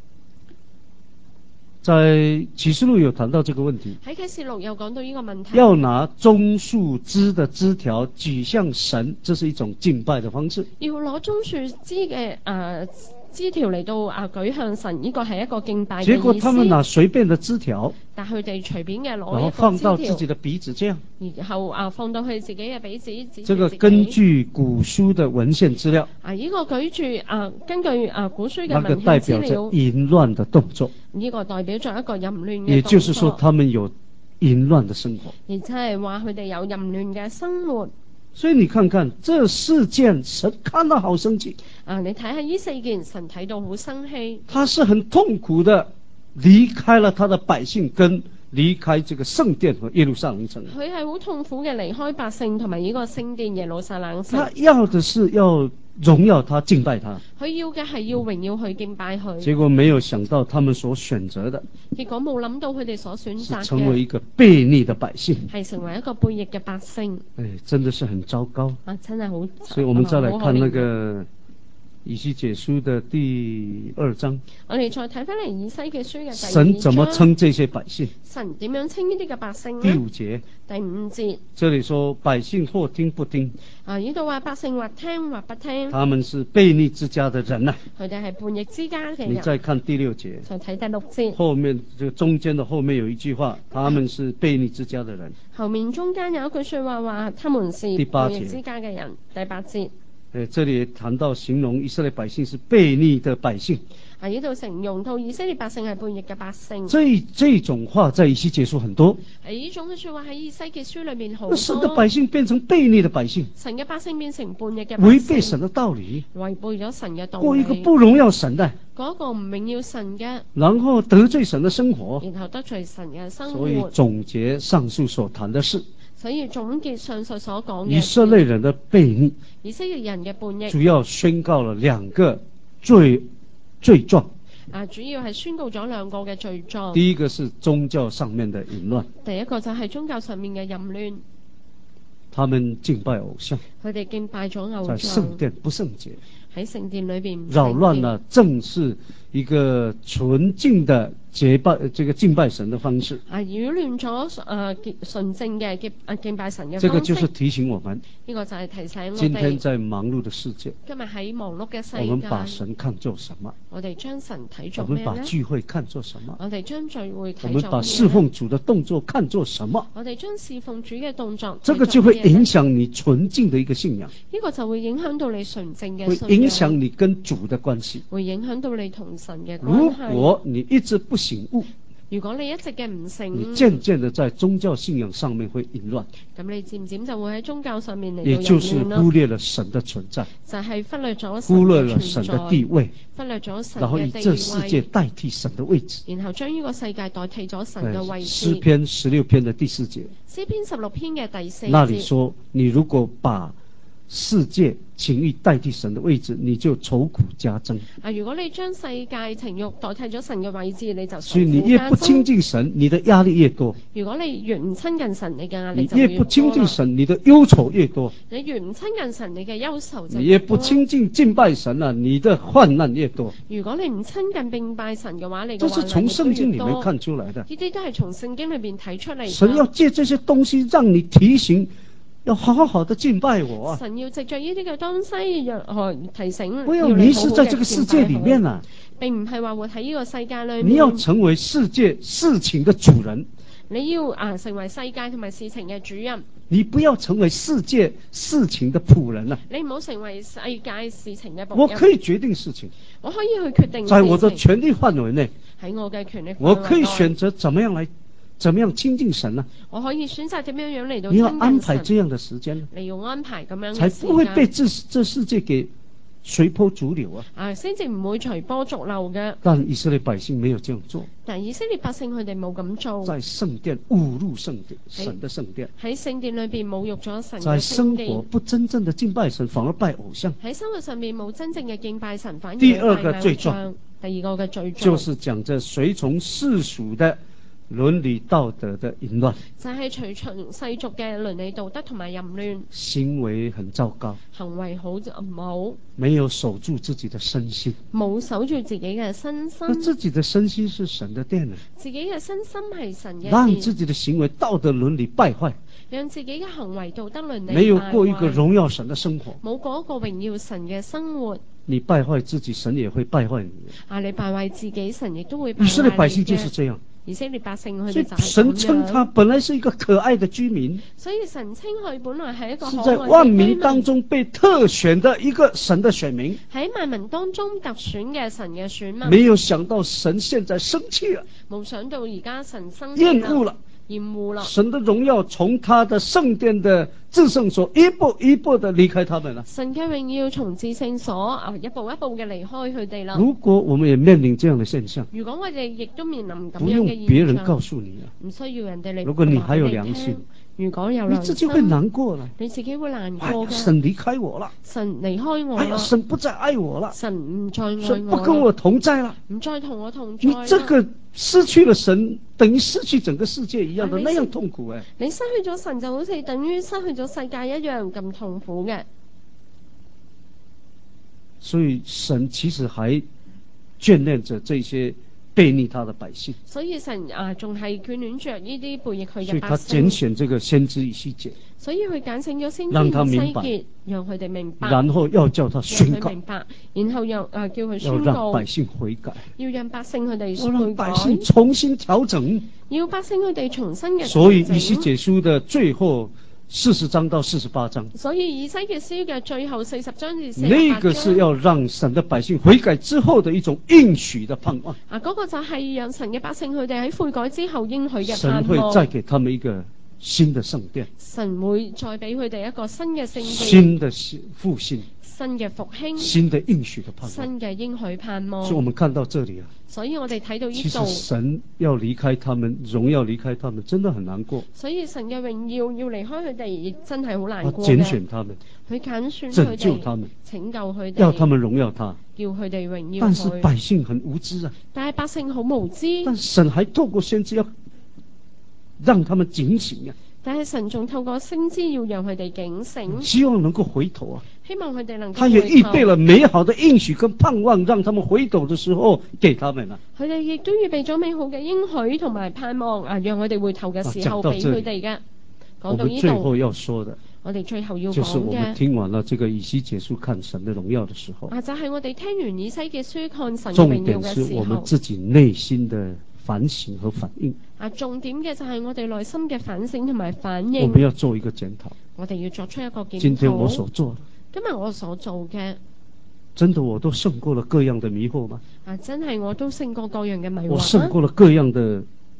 在啟示錄有談到這個問題。 喺啟示錄有講到呢個問題。 要拿棕樹枝的枝條舉向神，這是一種敬拜的方式。 要攞棕樹枝嘅誒枝條嚟到啊舉向神，呢個係一個敬拜嘅意思。 結果他們拿隨便的枝條， 但佢哋隨便嘅攞一個枝條， 然後放到自己的鼻子這樣， 然後啊放到佢自己嘅鼻子。 這個根據古書的文獻資料， 啊呢、這個舉住啊根據啊古書嘅那個文代表獻資料， 着淫亂的動作。 呢、這個代表着一個淫亂嘅動作。 也就是說，他們有淫亂的生活。 而即係話佢哋有淫亂嘅生活。 所以你看看這四件，神看到好生氣。 啊，你睇下呢四件，神睇到好生氣。 他是很痛苦的離開了他的百姓，跟離開這個聖殿和耶路撒冷城。 佢係好痛苦嘅離開百姓同埋呢個聖殿耶路撒冷城。 他要的是要榮耀他，敬拜他。 佢要嘅係要榮耀去敬拜佢。 結果沒有想到他們所選擇的， 結果冇諗到佢哋所選擇嘅， 是成為一個悖逆的百姓， 係成為一個悖逆嘅百姓。 哎，真的是很糟糕。 啊，真係好。 所以我們再來看那個以西結書的第二章。 我哋再睇翻嚟以西結書嘅第二章。 神怎麼稱這些百姓？ 神點樣稱呢啲嘅百姓呢？ 第五節。 第五節。 這裏說百姓或聽不聽。 啊，呢度話百姓或聽或不聽。 他們是悖逆之家的人啊。 佢哋係叛逆之家嘅人。 你再看第六節。 再睇第六節。 後面這個中間的後面有一句話，他們是悖逆之家的人。 後面中間有一句說話話，他們是叛逆之家嘅人。第八節。誒， 這裏談到形容以色列百姓是悖逆的百姓。 喺呢度形容到以色列百姓係悖逆嘅百姓。 這這種話在以西結書很多。 誒，呢種嘅說話喺以西結書裏面好多。 神的百姓變成悖逆的百姓。 神嘅百姓變成叛逆嘅百姓。 違背神的道理。 違背咗神嘅道理。 過一個不榮耀神的。 嗰個唔榮耀神嘅。 然後得罪神的生活。 然後得罪神嘅生活。 所以總結上述所談的事。 所以總結上述所講嘅以色列人的悖逆， 以色列人嘅叛逆， 主要宣告了兩個罪罪狀。 啊，主要係宣告咗兩個嘅罪狀。 第一個是宗教上面的淫亂， 第一個就係宗教上面嘅淫亂。 他們敬拜偶像， 佢哋敬拜咗偶像， 在聖殿不聖潔， 喺聖殿裏邊擾亂了正是一個純淨的結拜，這個敬拜神的方式。 啊，擾亂咗誒純正嘅敬啊敬拜神嘅方式。 這個就是提醒我們， 呢個就係提醒我哋。 今天在忙碌的世界， 今日喺忙碌嘅世界， 我們把神看作什麼？ 我哋將神睇作咩咧？ 我們把聚會看作什麼？ 我哋將聚會睇作咩？ 我們把侍奉主的動作看作什麼？ 我哋將侍奉主嘅動作， 這個就會影響你純淨的一個信仰。 呢個就會影響到你純正嘅信仰， 會影響你跟主的關係， 會影響到你同神嘅關係。 如果你一直不醒悟， 如果你一直嘅唔醒， 你漸漸的在宗教信仰上面會淫亂， 咁你漸漸就會喺宗教上面嚟到也就是淫亂忽略了神的存在， 就係忽略咗神忽略嘅了神存在， 的地位， 忽略咗神然後以嘅地這世界位， 代替神的位置。 然後將呢個世界代替咗神嘅位置。 詩篇十六篇的第四節， 詩篇十六篇嘅第四節， 那裡說，你如果把世界情欲代替神的位置，你就愁苦加增。 啊，如果你將世界情欲代替咗神嘅位置，你就所以愁你越不苦加增。 親近神，你的壓力越多； 如果你越唔親近神，你嘅壓力你就會越越不親多啦。 近神，你的憂愁越多； 你越唔親近神，你嘅憂愁就你越越多。 不親近敬拜神啊，你的患難越多。 如果你唔親近敬拜神嘅話，你這是從嘅患難亦都聖經裡面越多。 看出來的。 呢啲都係從聖經裏邊睇出嚟㗎。 神要借這些東西讓你提醒，要好好的敬拜我啊！ 神要藉着呢啲嘅東西，讓呃提醒， 不要你迷失在這個好好地世界裡面啊！ 並唔係話活喺呢個世界裏面。 你要成為世界事情的主人， 你要啊成為世界同埋事情嘅主人。 你不要成為世界事情的僕人啊！ 你唔好成為世界事情嘅僕人。 我可以決定事情， 我可以去決定事情， 在我的權力範圍內， 喺我嘅權力範圍內， 我可以選擇怎麼樣來，怎麼樣親近神呢？ 我可以選擇點樣樣嚟到親近神。 你要安排這樣的時間呢， 你要安排咁樣嘅時間， 才不會被這這世界給隨波逐流啊！ 啊，先至唔會隨波逐流嘅。 但以色列百姓沒有這樣做， 但以色列百姓佢哋冇咁做， 在聖殿侮辱聖殿，神的聖殿， 喺聖殿裏邊侮辱咗神在嘅聖生活殿。 不真正的敬拜神，反而拜偶像。 喺生活上面冇真正嘅敬拜神，反而第二個拜偶罪狀像。第二個嘅罪狀就是講着隨從世俗的倫理道德的淫亂， 就係隨從世俗嘅倫理道德同埋淫亂， 行為很糟糕， 行為好就唔好， 沒有守住自己的身心。 冇守住自己嘅身那心。 自己的身心是神的殿呢， 自己嘅身心係神嘅讓殿， 自己的行為道德倫理敗壞， 讓自己嘅行為道德倫理沒有敗過一個壞， 榮耀神的生活， 冇過一個榮耀神嘅生活。 你敗壞自己，神也會敗壞你。 啊！你敗壞自己，神亦都會敗壞你嘅。 以色列百姓就是這樣， 以色列百姓佢所以哋就係神稱咁樣。 他本來是一個可愛的居民， 所以神稱佢本來係一個是在可愛嘅萬民居民， 當中被特選的一個神的選民。 喺萬民當中特選嘅神嘅選民。 沒有想到神現在生氣了， 冇想到而家神生氣厭惡了。 厭惡啦！ 神的榮耀從他的聖殿的至聖所一步一步的離開他們了。 神嘅榮耀從至聖所啊一步一步嘅離開佢哋啦。 如果我們也面臨這樣的現象， 如果我哋亦都面臨咁不用樣嘅現象， 別人告訴你啊， 唔需要人哋嚟。 如果你還有良心， 如果有你良心， 自己會難過了。 你自己會難過哎呀， 嘅。 神離開我了， 神離開我哎呀， 啦， 神不再愛我了， 神唔再愛神我啦， 不跟我同在了。 唔再同我同在你啦。 這個失去了神，等於失去整個世界一樣的啊你那樣痛苦哎。 你失去咗神，就好似等於失去咗世界一樣咁痛苦嘅。 所以神其實還眷戀着這些背逆他的百姓， 所以神啊，仲係眷戀着呢啲背逆佢所以他嘅百姓。 揀選這個先知以西結， 所以佢揀醒咗先讓他知以西明白結，讓佢哋明白， 然後要叫他讓宣告佢明，白，然後又啊叫佢要宣告讓百，姓悔改， 要讓百姓佢哋要讓悔改百，姓重新調整。 要百姓佢哋重新嘅調整。 所以以西結書的最後四十章到四十八章， 所以以西結書嘅最後四十章至四十那八章， 個是要讓神的百姓悔改之後的一種應許的盼望。 啊，嗰、個就係讓神嘅百姓佢哋喺悔改之後應許嘅神盼望。 會再給他們一個新的聖殿， 神會再俾佢哋一個新嘅聖殿、 新的復興， 新嘅復興、 新的應許的盼望。 新嘅應許盼望。 所以我們看到這裡啊， 所以我哋睇到呢其實度， 神要離開他們，榮耀離開他們，真的很難過。 所以神嘅榮耀要離開佢哋，亦真係好難他過嘅。 揀選他們， 佢揀選佢拯救他哋， 們， 拯救佢哋， 要他們榮耀他。 叫佢哋榮耀但是佢。 百姓很無知啊， 但係百姓好無知， 但神還透過先知要讓他們警醒啊， 但係神仲透過先知要讓佢哋警醒， 希望能夠回頭啊。 希望佢哋能夠他也回頭預備了美好的應許跟盼望，讓他們回頭的時候給他們啊。 佢哋亦都預備咗美好嘅應許同埋盼望啊，讓佢哋回頭嘅時候俾佢哋嘅。 我講到呢度， 們最後要說的， 我哋最後要就是講我們嘅聽完了這個以西結書看神的榮耀的時候， 啊，就係我哋聽完以西結書看神嘅重榮耀點嘅時是我們候， 自己內心的反省和反應。 啊，重點嘅就係我哋內心嘅反省同埋反我應。 們要做一個檢討。 我哋要作出一個檢討。 今天我所做的， 今日我所做嘅真的我都勝過了各樣的迷惑嗎？ 啊，真係我都勝過各樣嘅迷惑我勝過了各樣的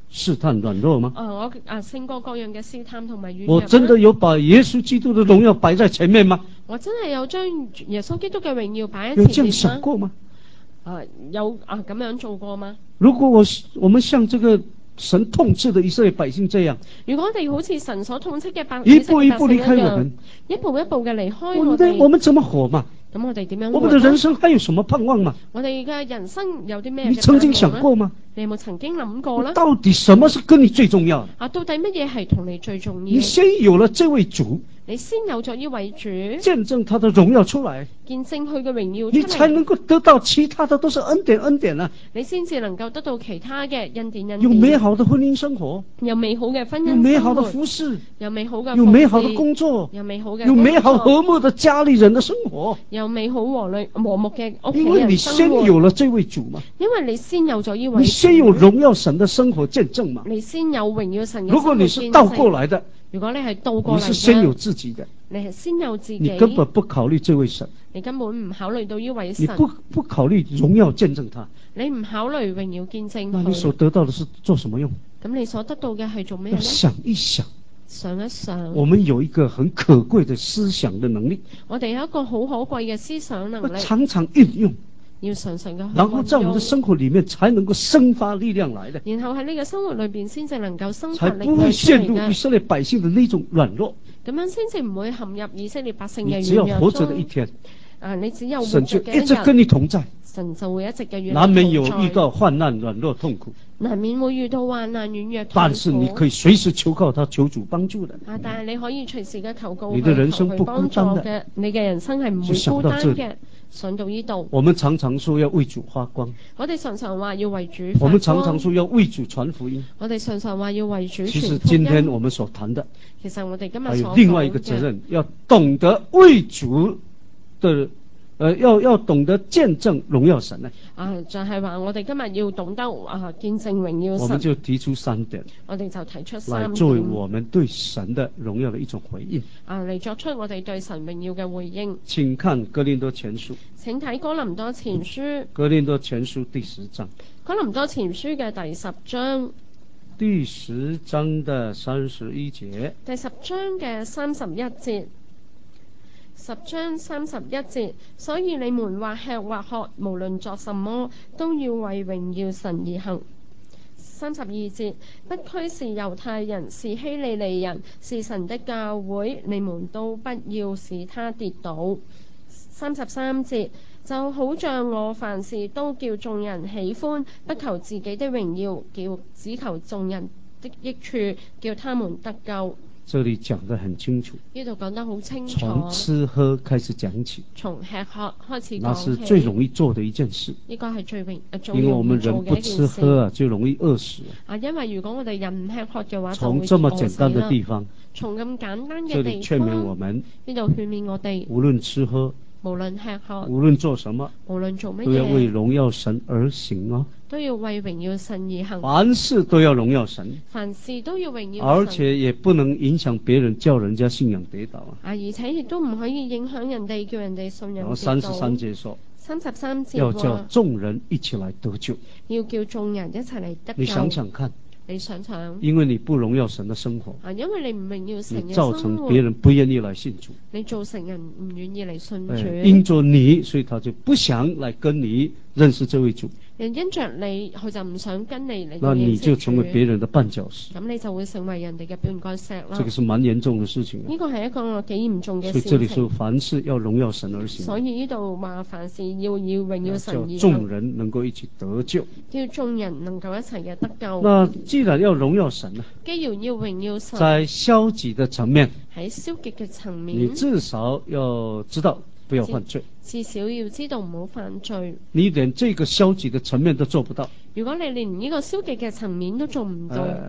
試探軟弱嗎？ 誒、呃，我誒勝過各樣嘅試探同埋軟弱。 我真的有把耶穌基督的榮耀擺在前面嗎？ 我真係有將耶穌基督嘅榮耀擺喺前面嗎？ 有這樣想過嗎？ 誒、呃，有啊咁樣做過嗎？ 如果我我們像這個神統治的以色列百姓這樣， 如果我哋好似神所統治嘅百一步一步離開我們， 一步一步嘅離開我我哋， 們我們怎麼活嘛？ 咁我哋點樣活？ 我們的人生還有什麼盼望嗎？ 我哋嘅人生有啲咩？ 你曾經想過嗎？ 你有冇曾經諗過呢？ 到底什麼是跟你最重要的？ 啊，到底乜嘢係同你最重要？ 你先有了這位主， 你先有咗呢位主， 見證他的榮耀出來， 見證佢嘅榮耀出嚟， 你才能夠得到其他的都是恩典恩典啊！ 你先至能夠得到其他嘅恩典恩典。 有美好的婚姻生活， 有美好嘅婚姻生活， 有美好的服侍， 有美好嘅有美好的工作， 有美好嘅有美好和睦的家裏人的生活， 有美好和睦和睦嘅屋企人生活。 因為你先有了這位主嘛， 因為你先有咗呢位主， 你先有榮耀神的生活見證嘛， 你先有榮耀神嘅生活見證。 如果你是倒過來的， 如果你係倒過嚟， 你是先有自己的， 你係先有自己， 你根本不考慮這位神， 你根本唔考慮到呢位神， 你不不考慮榮耀見證他， 你唔考慮榮耀見證佢， 那你所得到的是做什麼用？ 咁你所得到嘅係做咩呢？ 要想一想， 想一想， 我們有一個很可貴的思想的能力， 我哋有一個好可貴嘅思想能力， 常常運用， 要常常嘅， 然後在我們的生活裏面才能夠生發力量來的， 然後喺呢個生活裏邊先至能夠生發才力量出嚟嘅， 不會陷入以色列百姓的那種軟弱， 咁樣先至唔會陷入以色列百姓嘅你只要軟弱活着的中。 一天， 啊，你只有活神就着嘅一直跟你同在， 神就會一直嘅與你難免有同在遇到患難、軟弱、痛苦， 難免會遇到患難、軟弱、痛苦。 但是你可以隨時求靠他，求主幫助的。 啊，但係你可以隨時嘅求告你的人生不孤單的， 嘅，你嘅人生係唔會孤單嘅。上到呢度， 我們常常說要為主發光， 我哋常常話要為主發光， 我們常常說要為主傳福音， 我哋常常話要為主傳福音。 其實今天我們所談的， 其實我哋今日還有另外一個責任，要懂得為主的。呃，要要懂得見證榮耀神呢？ 啊，就係、是、話我哋今日要懂得啊見證榮耀神。 我們就提出三點， 我哋就提出三點， 來作為我們對神的榮耀的一種回應。 啊，嚟作出我哋對神榮耀嘅回應。 請看哥林多前書。 請睇哥林多前書。 哥林多前書第十章。 哥林多前書嘅第十章。 第十章的三十一節。 第十章嘅三十一節。十章三十一節，所以你們或吃或喝，無論作什麼，都要為榮耀神而行。三十二節，不拘是猶太人，是希利尼人，是神的教會，你們都不要使他跌倒。三十三節，就好像我凡事都叫眾人喜歡，不求自己的榮耀，叫只求眾人的益處，叫他們得救。 這裏講得很清楚， 呢度講得好清楚。 從吃喝開始講起， 從吃喝開始講起， 那是最容易做的一件事。 呢個係最容易因為我們人不吃喝啊，就容易餓死。 啊，因為如果我哋人唔吃喝嘅話， 從這麼簡單的地方， 從咁簡單嘅地方， 這裏勸勉我們， 呢度勸勉我哋， 無論吃喝， 無論吃喝， 無論做什麼， 無論做乜嘢， 都要為榮耀神而行啊！ 都要為榮耀神而行。 凡事都要榮耀神， 凡事都要榮耀神， 而且也不能影響別人，叫人家信仰跌倒啊！ 啊，而且亦都唔可以影響人哋，叫人哋信仰跌倒。 然後三十三節說， 三十三節要叫眾人一起來得救， 要叫眾人一齊嚟得救。 你想想看。 你想想， 因為你不榮耀神的生活， 啊，因為你唔榮耀神嘅生活， 你造成別人不願意來信主， 你造成人唔願意嚟信主， 因着你，所以他就不想來跟你認識這位主。 人因着你，佢就唔想跟你嚟。 那你就成為別人的絆腳石。 咁你就會成為人哋嘅絆腳石啦。 這個是蠻嚴重的事情。 呢個係一個幾嚴重嘅事情。 所以這裏說凡事要榮耀神而行。 所以呢度話凡事要要榮耀神而行。 叫眾人能夠一起得救。 叫眾人能夠一齊嘅得救。 那既然要榮耀神呢？ 既然要榮耀神， 在消極的層面， 喺消極嘅層面， 你至少要知道不要犯罪。 至少要知道唔好犯罪。 你連這個消極的層面都做不到。 如果你連呢個消極嘅層面都做唔到， 呃，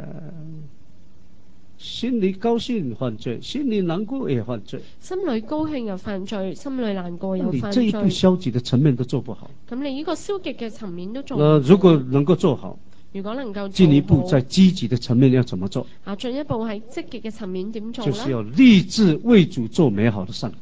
心裏高興犯罪，心裏難過也犯罪。 心裏高興又犯罪，心裏難過又犯罪。 你這一步消極的層面都做不好。 咁你呢個消極嘅層面都做唔到。 呃，如果能夠做好， 如果能夠進一步在積極的層面要怎麼做？ 啊，進一步喺積極嘅層面點做呢？ 就是要立志為主做美好的善工。 啊，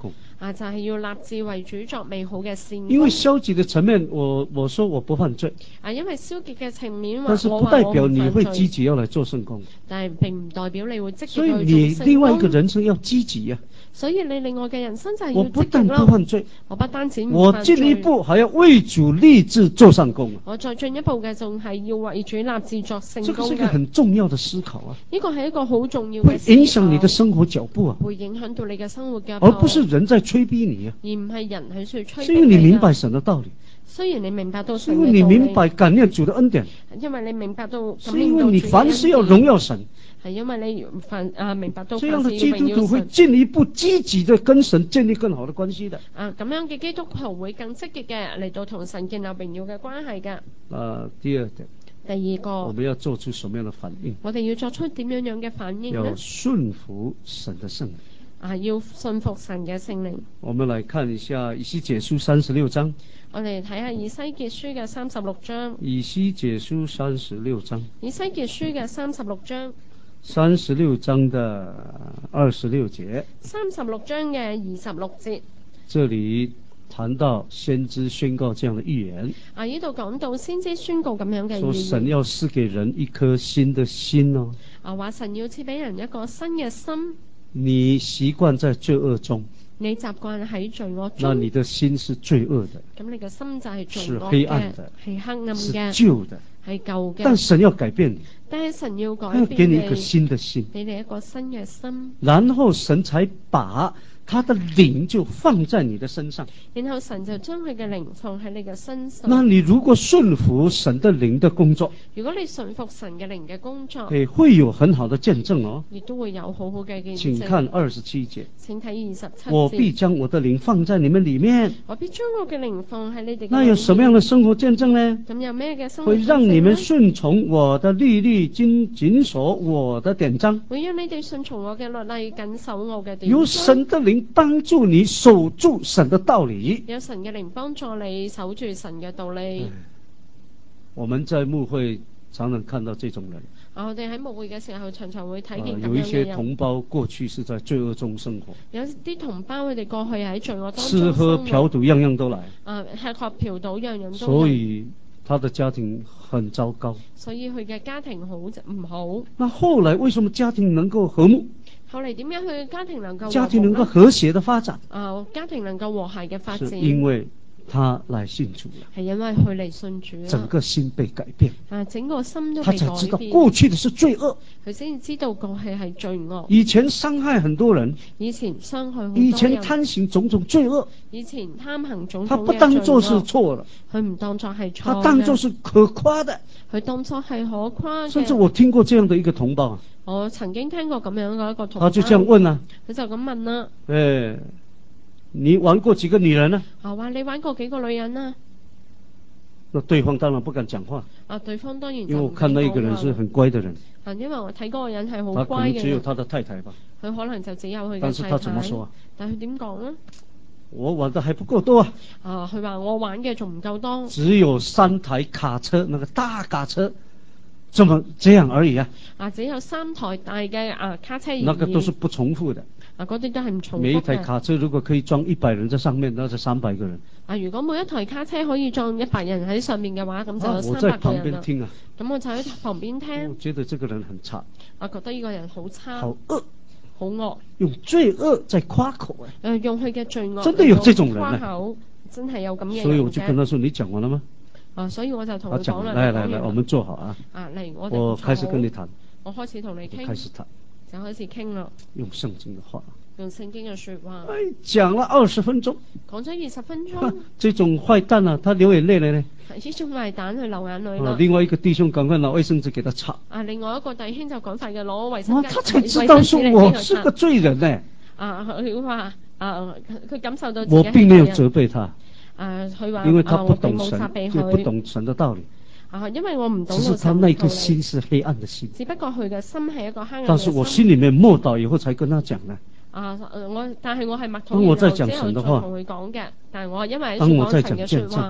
啊，就係要立志為主作美好嘅善功。 因為消極的層面，我我說我不犯罪。 啊，因為消極嘅層面話， 但是不代表你會積極要來做聖工。 但係並唔代表你會積極去做聖工。 所以你另外一個人生要積極啊。 所以你另外嘅人生就係要積極咯。 我不但不犯罪， 我不單止唔犯罪， 我進一步還要為主立志做聖工。 我再進一步嘅仲係要為主立志作聖工嘅。 這個是一個很重要的思考啊。 呢個係一個好重要嘅思考， 會影響你的生活腳步啊。 會影響到你嘅生活腳步， 而不是人在催逼你啊。 而唔係人喺度催逼你。 是因為你明白神的道理。 雖然你明白到神嘅道理， 因為你明白感念主的恩典， 因為你明白到， 是因為你凡事要榮耀神， 係因為你凡啊明白到這樣的基督徒會進一步積極的跟神建立更好的關係的。 啊，咁樣嘅基督徒會更積極嘅嚟到同神建立榮耀嘅關係嘅。 啊，第二點， 第二個， 我們要做出什麼樣的反應？ 我哋要作出點樣樣嘅反應呢？ 要順服神的聖靈。 啊，要信服神嘅聖靈。 我們來看一下以西結書三十六章。 我哋睇下以西結書嘅三十六章。 以西結書三十六章。 以西結書嘅三十六章。 三十六章的二十六節。 三十六章嘅二十六節。 這裏談到先知宣告這樣的預言。 啊，呢度講到先知宣告咁樣嘅預言。說神要賜給人一顆新的心哦。 啊，話神要賜俾人一個新嘅心。 你習慣在罪惡中， 你習慣喺罪惡中， 那你的心是罪惡的， 咁你嘅心就係罪惡嘅， 是黑暗的， 係黑暗嘅， 是舊的， 係舊嘅。 但神要改變你， 但係神要改變你， 給你一個新的心， 俾你一個新嘅心， 然後神才把他的靈就放在你的身上， 然後神就將佢嘅靈放喺你嘅身上。 那你如果順服神的靈的工作， 如果你順服神嘅靈嘅工作， 誒，會有很好的見證哦。 亦都會有好好嘅見證。 請看二十七節。 請睇二十七節。 我必將我的靈放在你們裡面。 我必將我嘅靈放喺你哋。 那有什麼樣的生活見證呢？ 咁有咩嘅生活見證呢？ 會讓你們順從我的律例，謹謹守我的典章。 會讓你哋順從我嘅律例，謹守我嘅典章。 有神的靈幫助你守住神的道理。 有神嘅靈幫助你守住神嘅道理。 我們在牧會常常看到這種人。 啊，我哋喺牧會嘅時候常常會睇見咁樣嘅人。 有一些同胞過去是在罪惡中生活。 有啲同胞佢哋過去喺罪惡當中吃喝嫖賭樣樣都來。 啊，吃喝嫖賭樣樣都來。 所以他的家庭很糟糕。 所以佢嘅家庭好唔好？ 那後來為什麼家庭能夠和睦？ 後嚟點樣佢家庭能夠家庭能夠和諧的發展？ 啊，家庭能夠和諧嘅發展。 是因為他來信主了， 係因為佢嚟信主啦， 整個心被改變， 啊，整個心都被改變， 他才知道過去的是罪惡， 佢先知道過去係罪惡。 以前傷害很多人， 以前傷害好多人， 以前貪行種種罪惡， 以前貪行種種嘅罪惡， 他不當作是錯了， 佢唔當作係錯， 他當作是可誇的， 佢當作係可誇嘅。 甚至我聽過這樣的一個同胞， 我曾經聽過咁樣嘅一個同胞， 他就這樣問啊， 佢就咁問啦， 誒，你玩過幾個女人呢？ 啊，話你玩過幾個女人啊？ 那對方當然不敢講話。 啊，對方當然就因為我看到一個人是很乖的人。 啊，因為我睇嗰個人係好乖嘅。 他可能只有他的太太吧。 佢可能就只有佢嘅太太。 但是他怎麼說啊？ 但佢點講呢？ 我玩得還不夠多啊。 啊，佢話我玩嘅仲唔夠多。 只有三台卡車，那個大卡車，這麼這樣而已啊。啊， 只有三台大嘅啊卡車而已。 那個都是不重複的。 啊，嗰啲都係唔重複嘅。 每一台卡車如果可以裝一百人在上面，那就三百個人。 啊，如果每一台卡車可以裝一百人喺上面嘅話，咁就有三百個人啦。 我在旁邊聽啊。 咁我就喺旁邊聽。 我覺得這個人很差。 我覺得呢個人好差。 好惡。 好惡。 用罪惡在誇口啊。 誒，用佢嘅罪惡。 真的有這種人啊。 誇口，真係有咁嘅人。 所以我就跟他說：你講完了嗎？ 啊，所以我就同佢講啦。 來來來，我們坐好啊。 啊，嚟，我我開始跟你談。 我開始同你傾。 開始談。 就開始傾啦。 用聖經的話。 用聖經嘅說話， 哎，講了二十分鐘， 講咗二十分鐘， 這種壞蛋啊，他流眼淚了呢。 呢種壞蛋去流眼淚啦。 另外一個弟兄趕快拿衛生紙給他擦。 啊，另外一個弟兄就趕快嘅攞衛生紙。 他才知道說我是個罪人呢。 啊，佢話啊，佢感受到自己。 我並沒有責備他。 啊，佢話因為他不懂神， 啊、 就不懂神的道理。 啊，因為我唔懂。 只是他那顆心是黑暗的心。 只不過佢嘅心係一個黑暗嘅心。 但是我心裏面默禱以後才跟他講呢。啊， 我但係我係默禱然後之後再同佢講嘅，但係我因為喺講神嘅說話，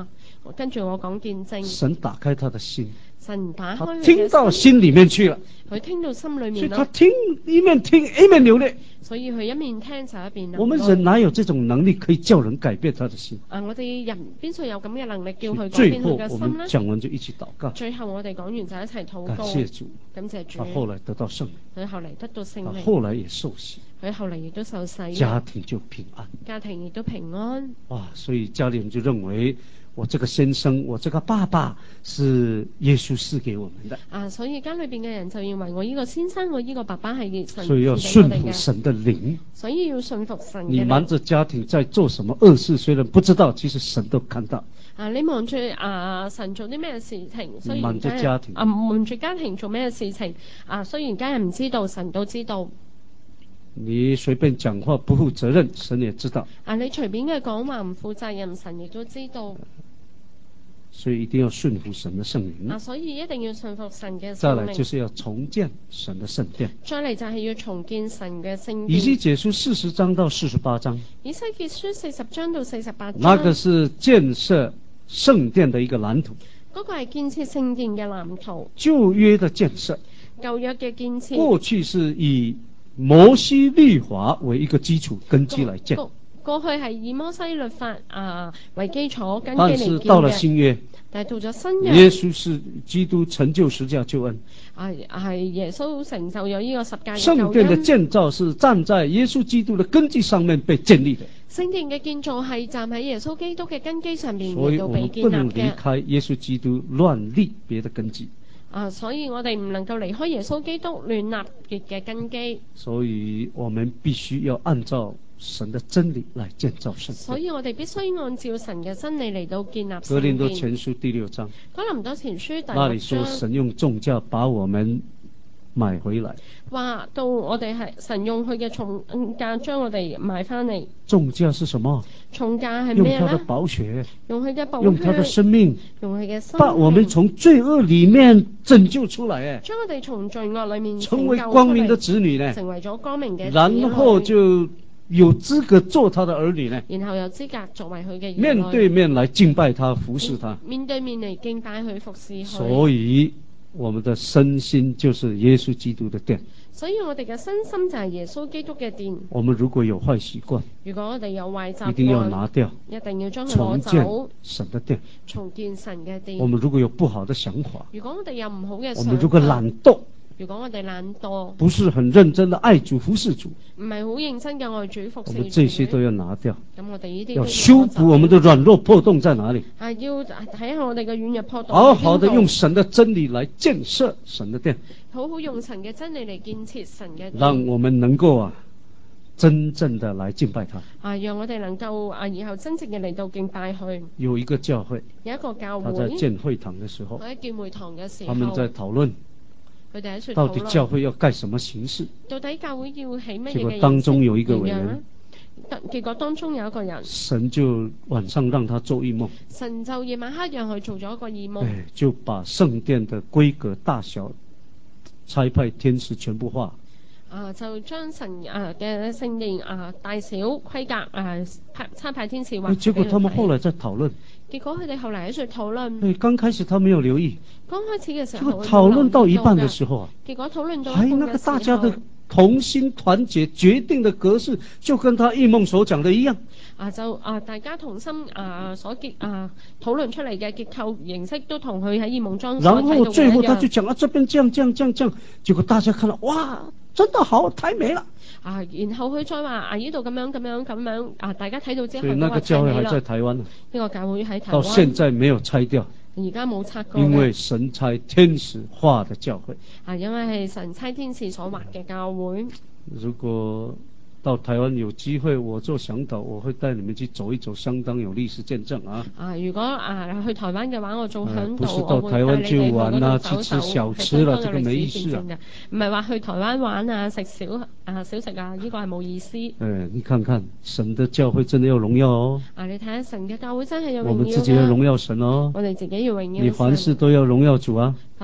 跟住我講見證。 神打開他的心， 神打開他佢嘅聽到心裏面去了， 佢聽到心裏所以面啦， 他聽一面聽一面流淚。 所以佢一面聽就一邊流淚。 我們人哪有這種能力可以叫人改變他的心？ 啊，我哋人邊度有咁嘅能力叫佢改最變佢嘅後我們心呢？ 講完就一起禱告， 最後我哋講完就一齊禱感告， 謝主， 感謝主。 他後來得到聖靈， 佢後嚟得到聖靈， 他後來也受洗， 佢後嚟亦都受洗， 家庭就平安。 家庭亦都平安。 哇！所以家裏人就認為我這個先生，我這個爸爸是耶穌賜給我們的。 啊，所以家裏邊嘅人就認為我呢個先生，我呢個爸爸係神所以要賜俾我哋嘅， 順服神的靈。 所以要順服神嘅你靈。 瞞着家庭在做什麼惡事，雖然不知道，其實神都看到。 啊，你望住啊神做啲咩事情，雖然瞞着家庭啊瞞住家庭做咩事情啊，雖然家人唔知道，神都知道。 你隨便講話不負責任，神也知道。 啊，你隨便嘅講話唔負責任，神亦都知道。 所以一定要順服神的聖靈。 啊，所以一定要順服神嘅聖靈。 再來就是要重建神的聖殿。 再嚟就係要重建神嘅聖殿。 以西結書四十章到四十八章。 以西結書四十章到四十八章。 那個是建設聖殿的一個藍圖。 嗰個係建設聖殿嘅藍圖。 舊約的建設。 舊約嘅建設。 過去是以摩西律法為一個基礎根基來建。 過去係以摩西律法啊為基礎根基嚟建嘅。 但是到了新約， 但係到咗新約， 耶穌是基督成就十架救恩。 啊，係耶穌成就咗呢個十架嘅救恩。 聖殿的建造是站在耶穌基督的根基上面被建立的。 聖殿嘅建造係站喺耶穌基督嘅根基上面所以嚟到我們不被建立嘅。 能離開耶穌基督亂立別的根基。 啊，所以我哋唔能夠離開耶穌基督亂立別嘅根基。 所以我們必須要按照神的真理來建造聖殿。 所以我哋必須按照神嘅真理嚟到建立聖殿。 哥林多前書第六章。 哥林多前書第六章。 那裡說神用重價把我們買回來。 話到我哋係神用佢嘅重價將我哋買翻嚟。 重價是什麼？ 重價係咩咧？ 用他的寶血， 用佢嘅寶血， 用他的生命， 用佢嘅生命， 把我們從罪惡裡面拯救出來， 將我哋從罪惡裡面成為光明的子女呢， 成為咗光明嘅子女， 然後就有資格做他的兒女呢， 然後有資格作為佢嘅兒女， 面對面來敬拜他，服侍他， 面對面嚟敬拜佢，服侍佢。 所以我們的身心就是耶穌基督的殿。 所以我哋嘅身心就係耶穌基督嘅殿。 我們如果有壞習慣， 如果我哋有壞習慣， 一定要拿掉， 一定要將佢攞重建走， 神的殿。 重建神嘅殿。 我們如果有不好的想法， 如果我哋有唔好嘅想法， 我們如果懶惰， 如果我哋懶惰， 不是很認真的愛主服侍主， 唔係好認真嘅愛主服侍主， 我們這些都要拿掉。 咁我哋呢啲要修補我們的軟弱破洞在哪裡？ 啊，要睇下我哋嘅軟弱破洞。 好好的用神的真理來建設神的殿， 好好用神嘅真理嚟建設神嘅殿， 讓我們能夠啊真正的來敬拜他。 啊，讓我哋能夠啊以後真正嘅嚟到敬拜佢。 有一個教會， 有一個教會， 他在建會堂的時候， 喺建會堂嘅時候， 他們在討論。 佢哋喺度討論到底教會要蓋什麼形式？ 到底教會要起乜嘢嘅形式？ 結果當中有一個偉人， 結果當中有一個人， 神就晚上讓他做異夢， 神就夜晚黑讓佢做咗一個異夢， 就把聖殿的規格大小差派天使全部畫。 啊，就將神啊嘅聖殿啊大小規格啊派差派天使畫。 結果他們後來在討論。 結果佢哋後嚟喺度討論。 對，剛開始他沒有留意。 剛開始嘅時候， 討論到一半嘅時候啊， 結果討論到一半嘅時候， 哎，那個大家的同心團結決定的格式，就跟他異夢所講的一樣。 啊，就啊，大家同心啊所結啊討論出嚟嘅結構形式都同佢喺異夢中所睇到嘅一樣。然後最後他就講啊，這邊這樣這樣這樣這樣，結果大家看到，哇，真的好，太美了。啊， 然後佢再話啊，呢度咁樣咁樣咁樣啊，大家睇到之後， 所以那個教會還在台灣呢。 呢個教會喺台灣。 到現在沒有拆掉。 而家冇拆過。 因為神差天使畫的教會。 啊，因為係神差天使所畫嘅教會。 如果到台灣有機會，我做向導，我會帶你們去走一走，相當有歷史見證啊！啊， 如果啊去台灣嘅話，我做向導， 不是到台灣去玩啊，去吃小吃啦，這個沒意思啊！ 唔係話去台灣玩啊，食小啊小食啊，呢、這個係冇意思。誒， 你看看神的教會真的要榮耀哦！啊， 你睇下神嘅教會真係有榮耀。 我們自己要榮耀神哦！ 我哋自己要榮耀神。 你凡事都要榮耀主啊！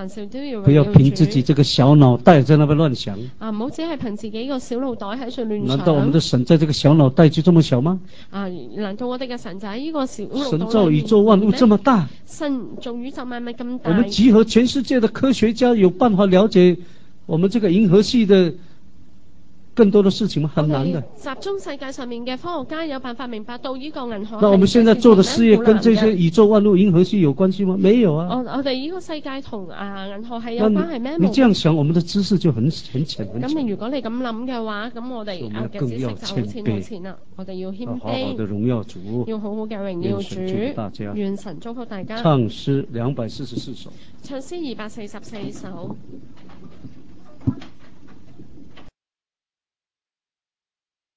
凡事都要不要榮耀憑自己主。 這個小腦袋在那邊亂想。 啊，唔好只係憑自己個小腦袋喺度亂難道我們想。 的神在這個小腦袋就這麼小嗎？ 啊，難道我哋嘅神就喺呢個小腦袋神造宇宙萬物這麼大， 神造宇宙萬物咁大。 我們集合全世界的科學家有辦法了解我們這個銀河系的更多的事情嗎？很難的。 集中世界上面嘅科學家有辦法明白到呢個銀河系。 那我們現在做的事業跟這些宇宙萬物銀河系有關係嗎？沒有啊。 我我哋呢個世界同啊銀河系有關係咩？ 你這樣想，我們的知識就很很淺很淺。 咁你如果你咁諗嘅話，咁我哋嘅知識就好淺好淺啦。我哋要謙卑， 好好的榮耀主， 要好好嘅榮耀主。願神祝福大家。 唱詩兩百四十四首。 唱詩二百四十四首。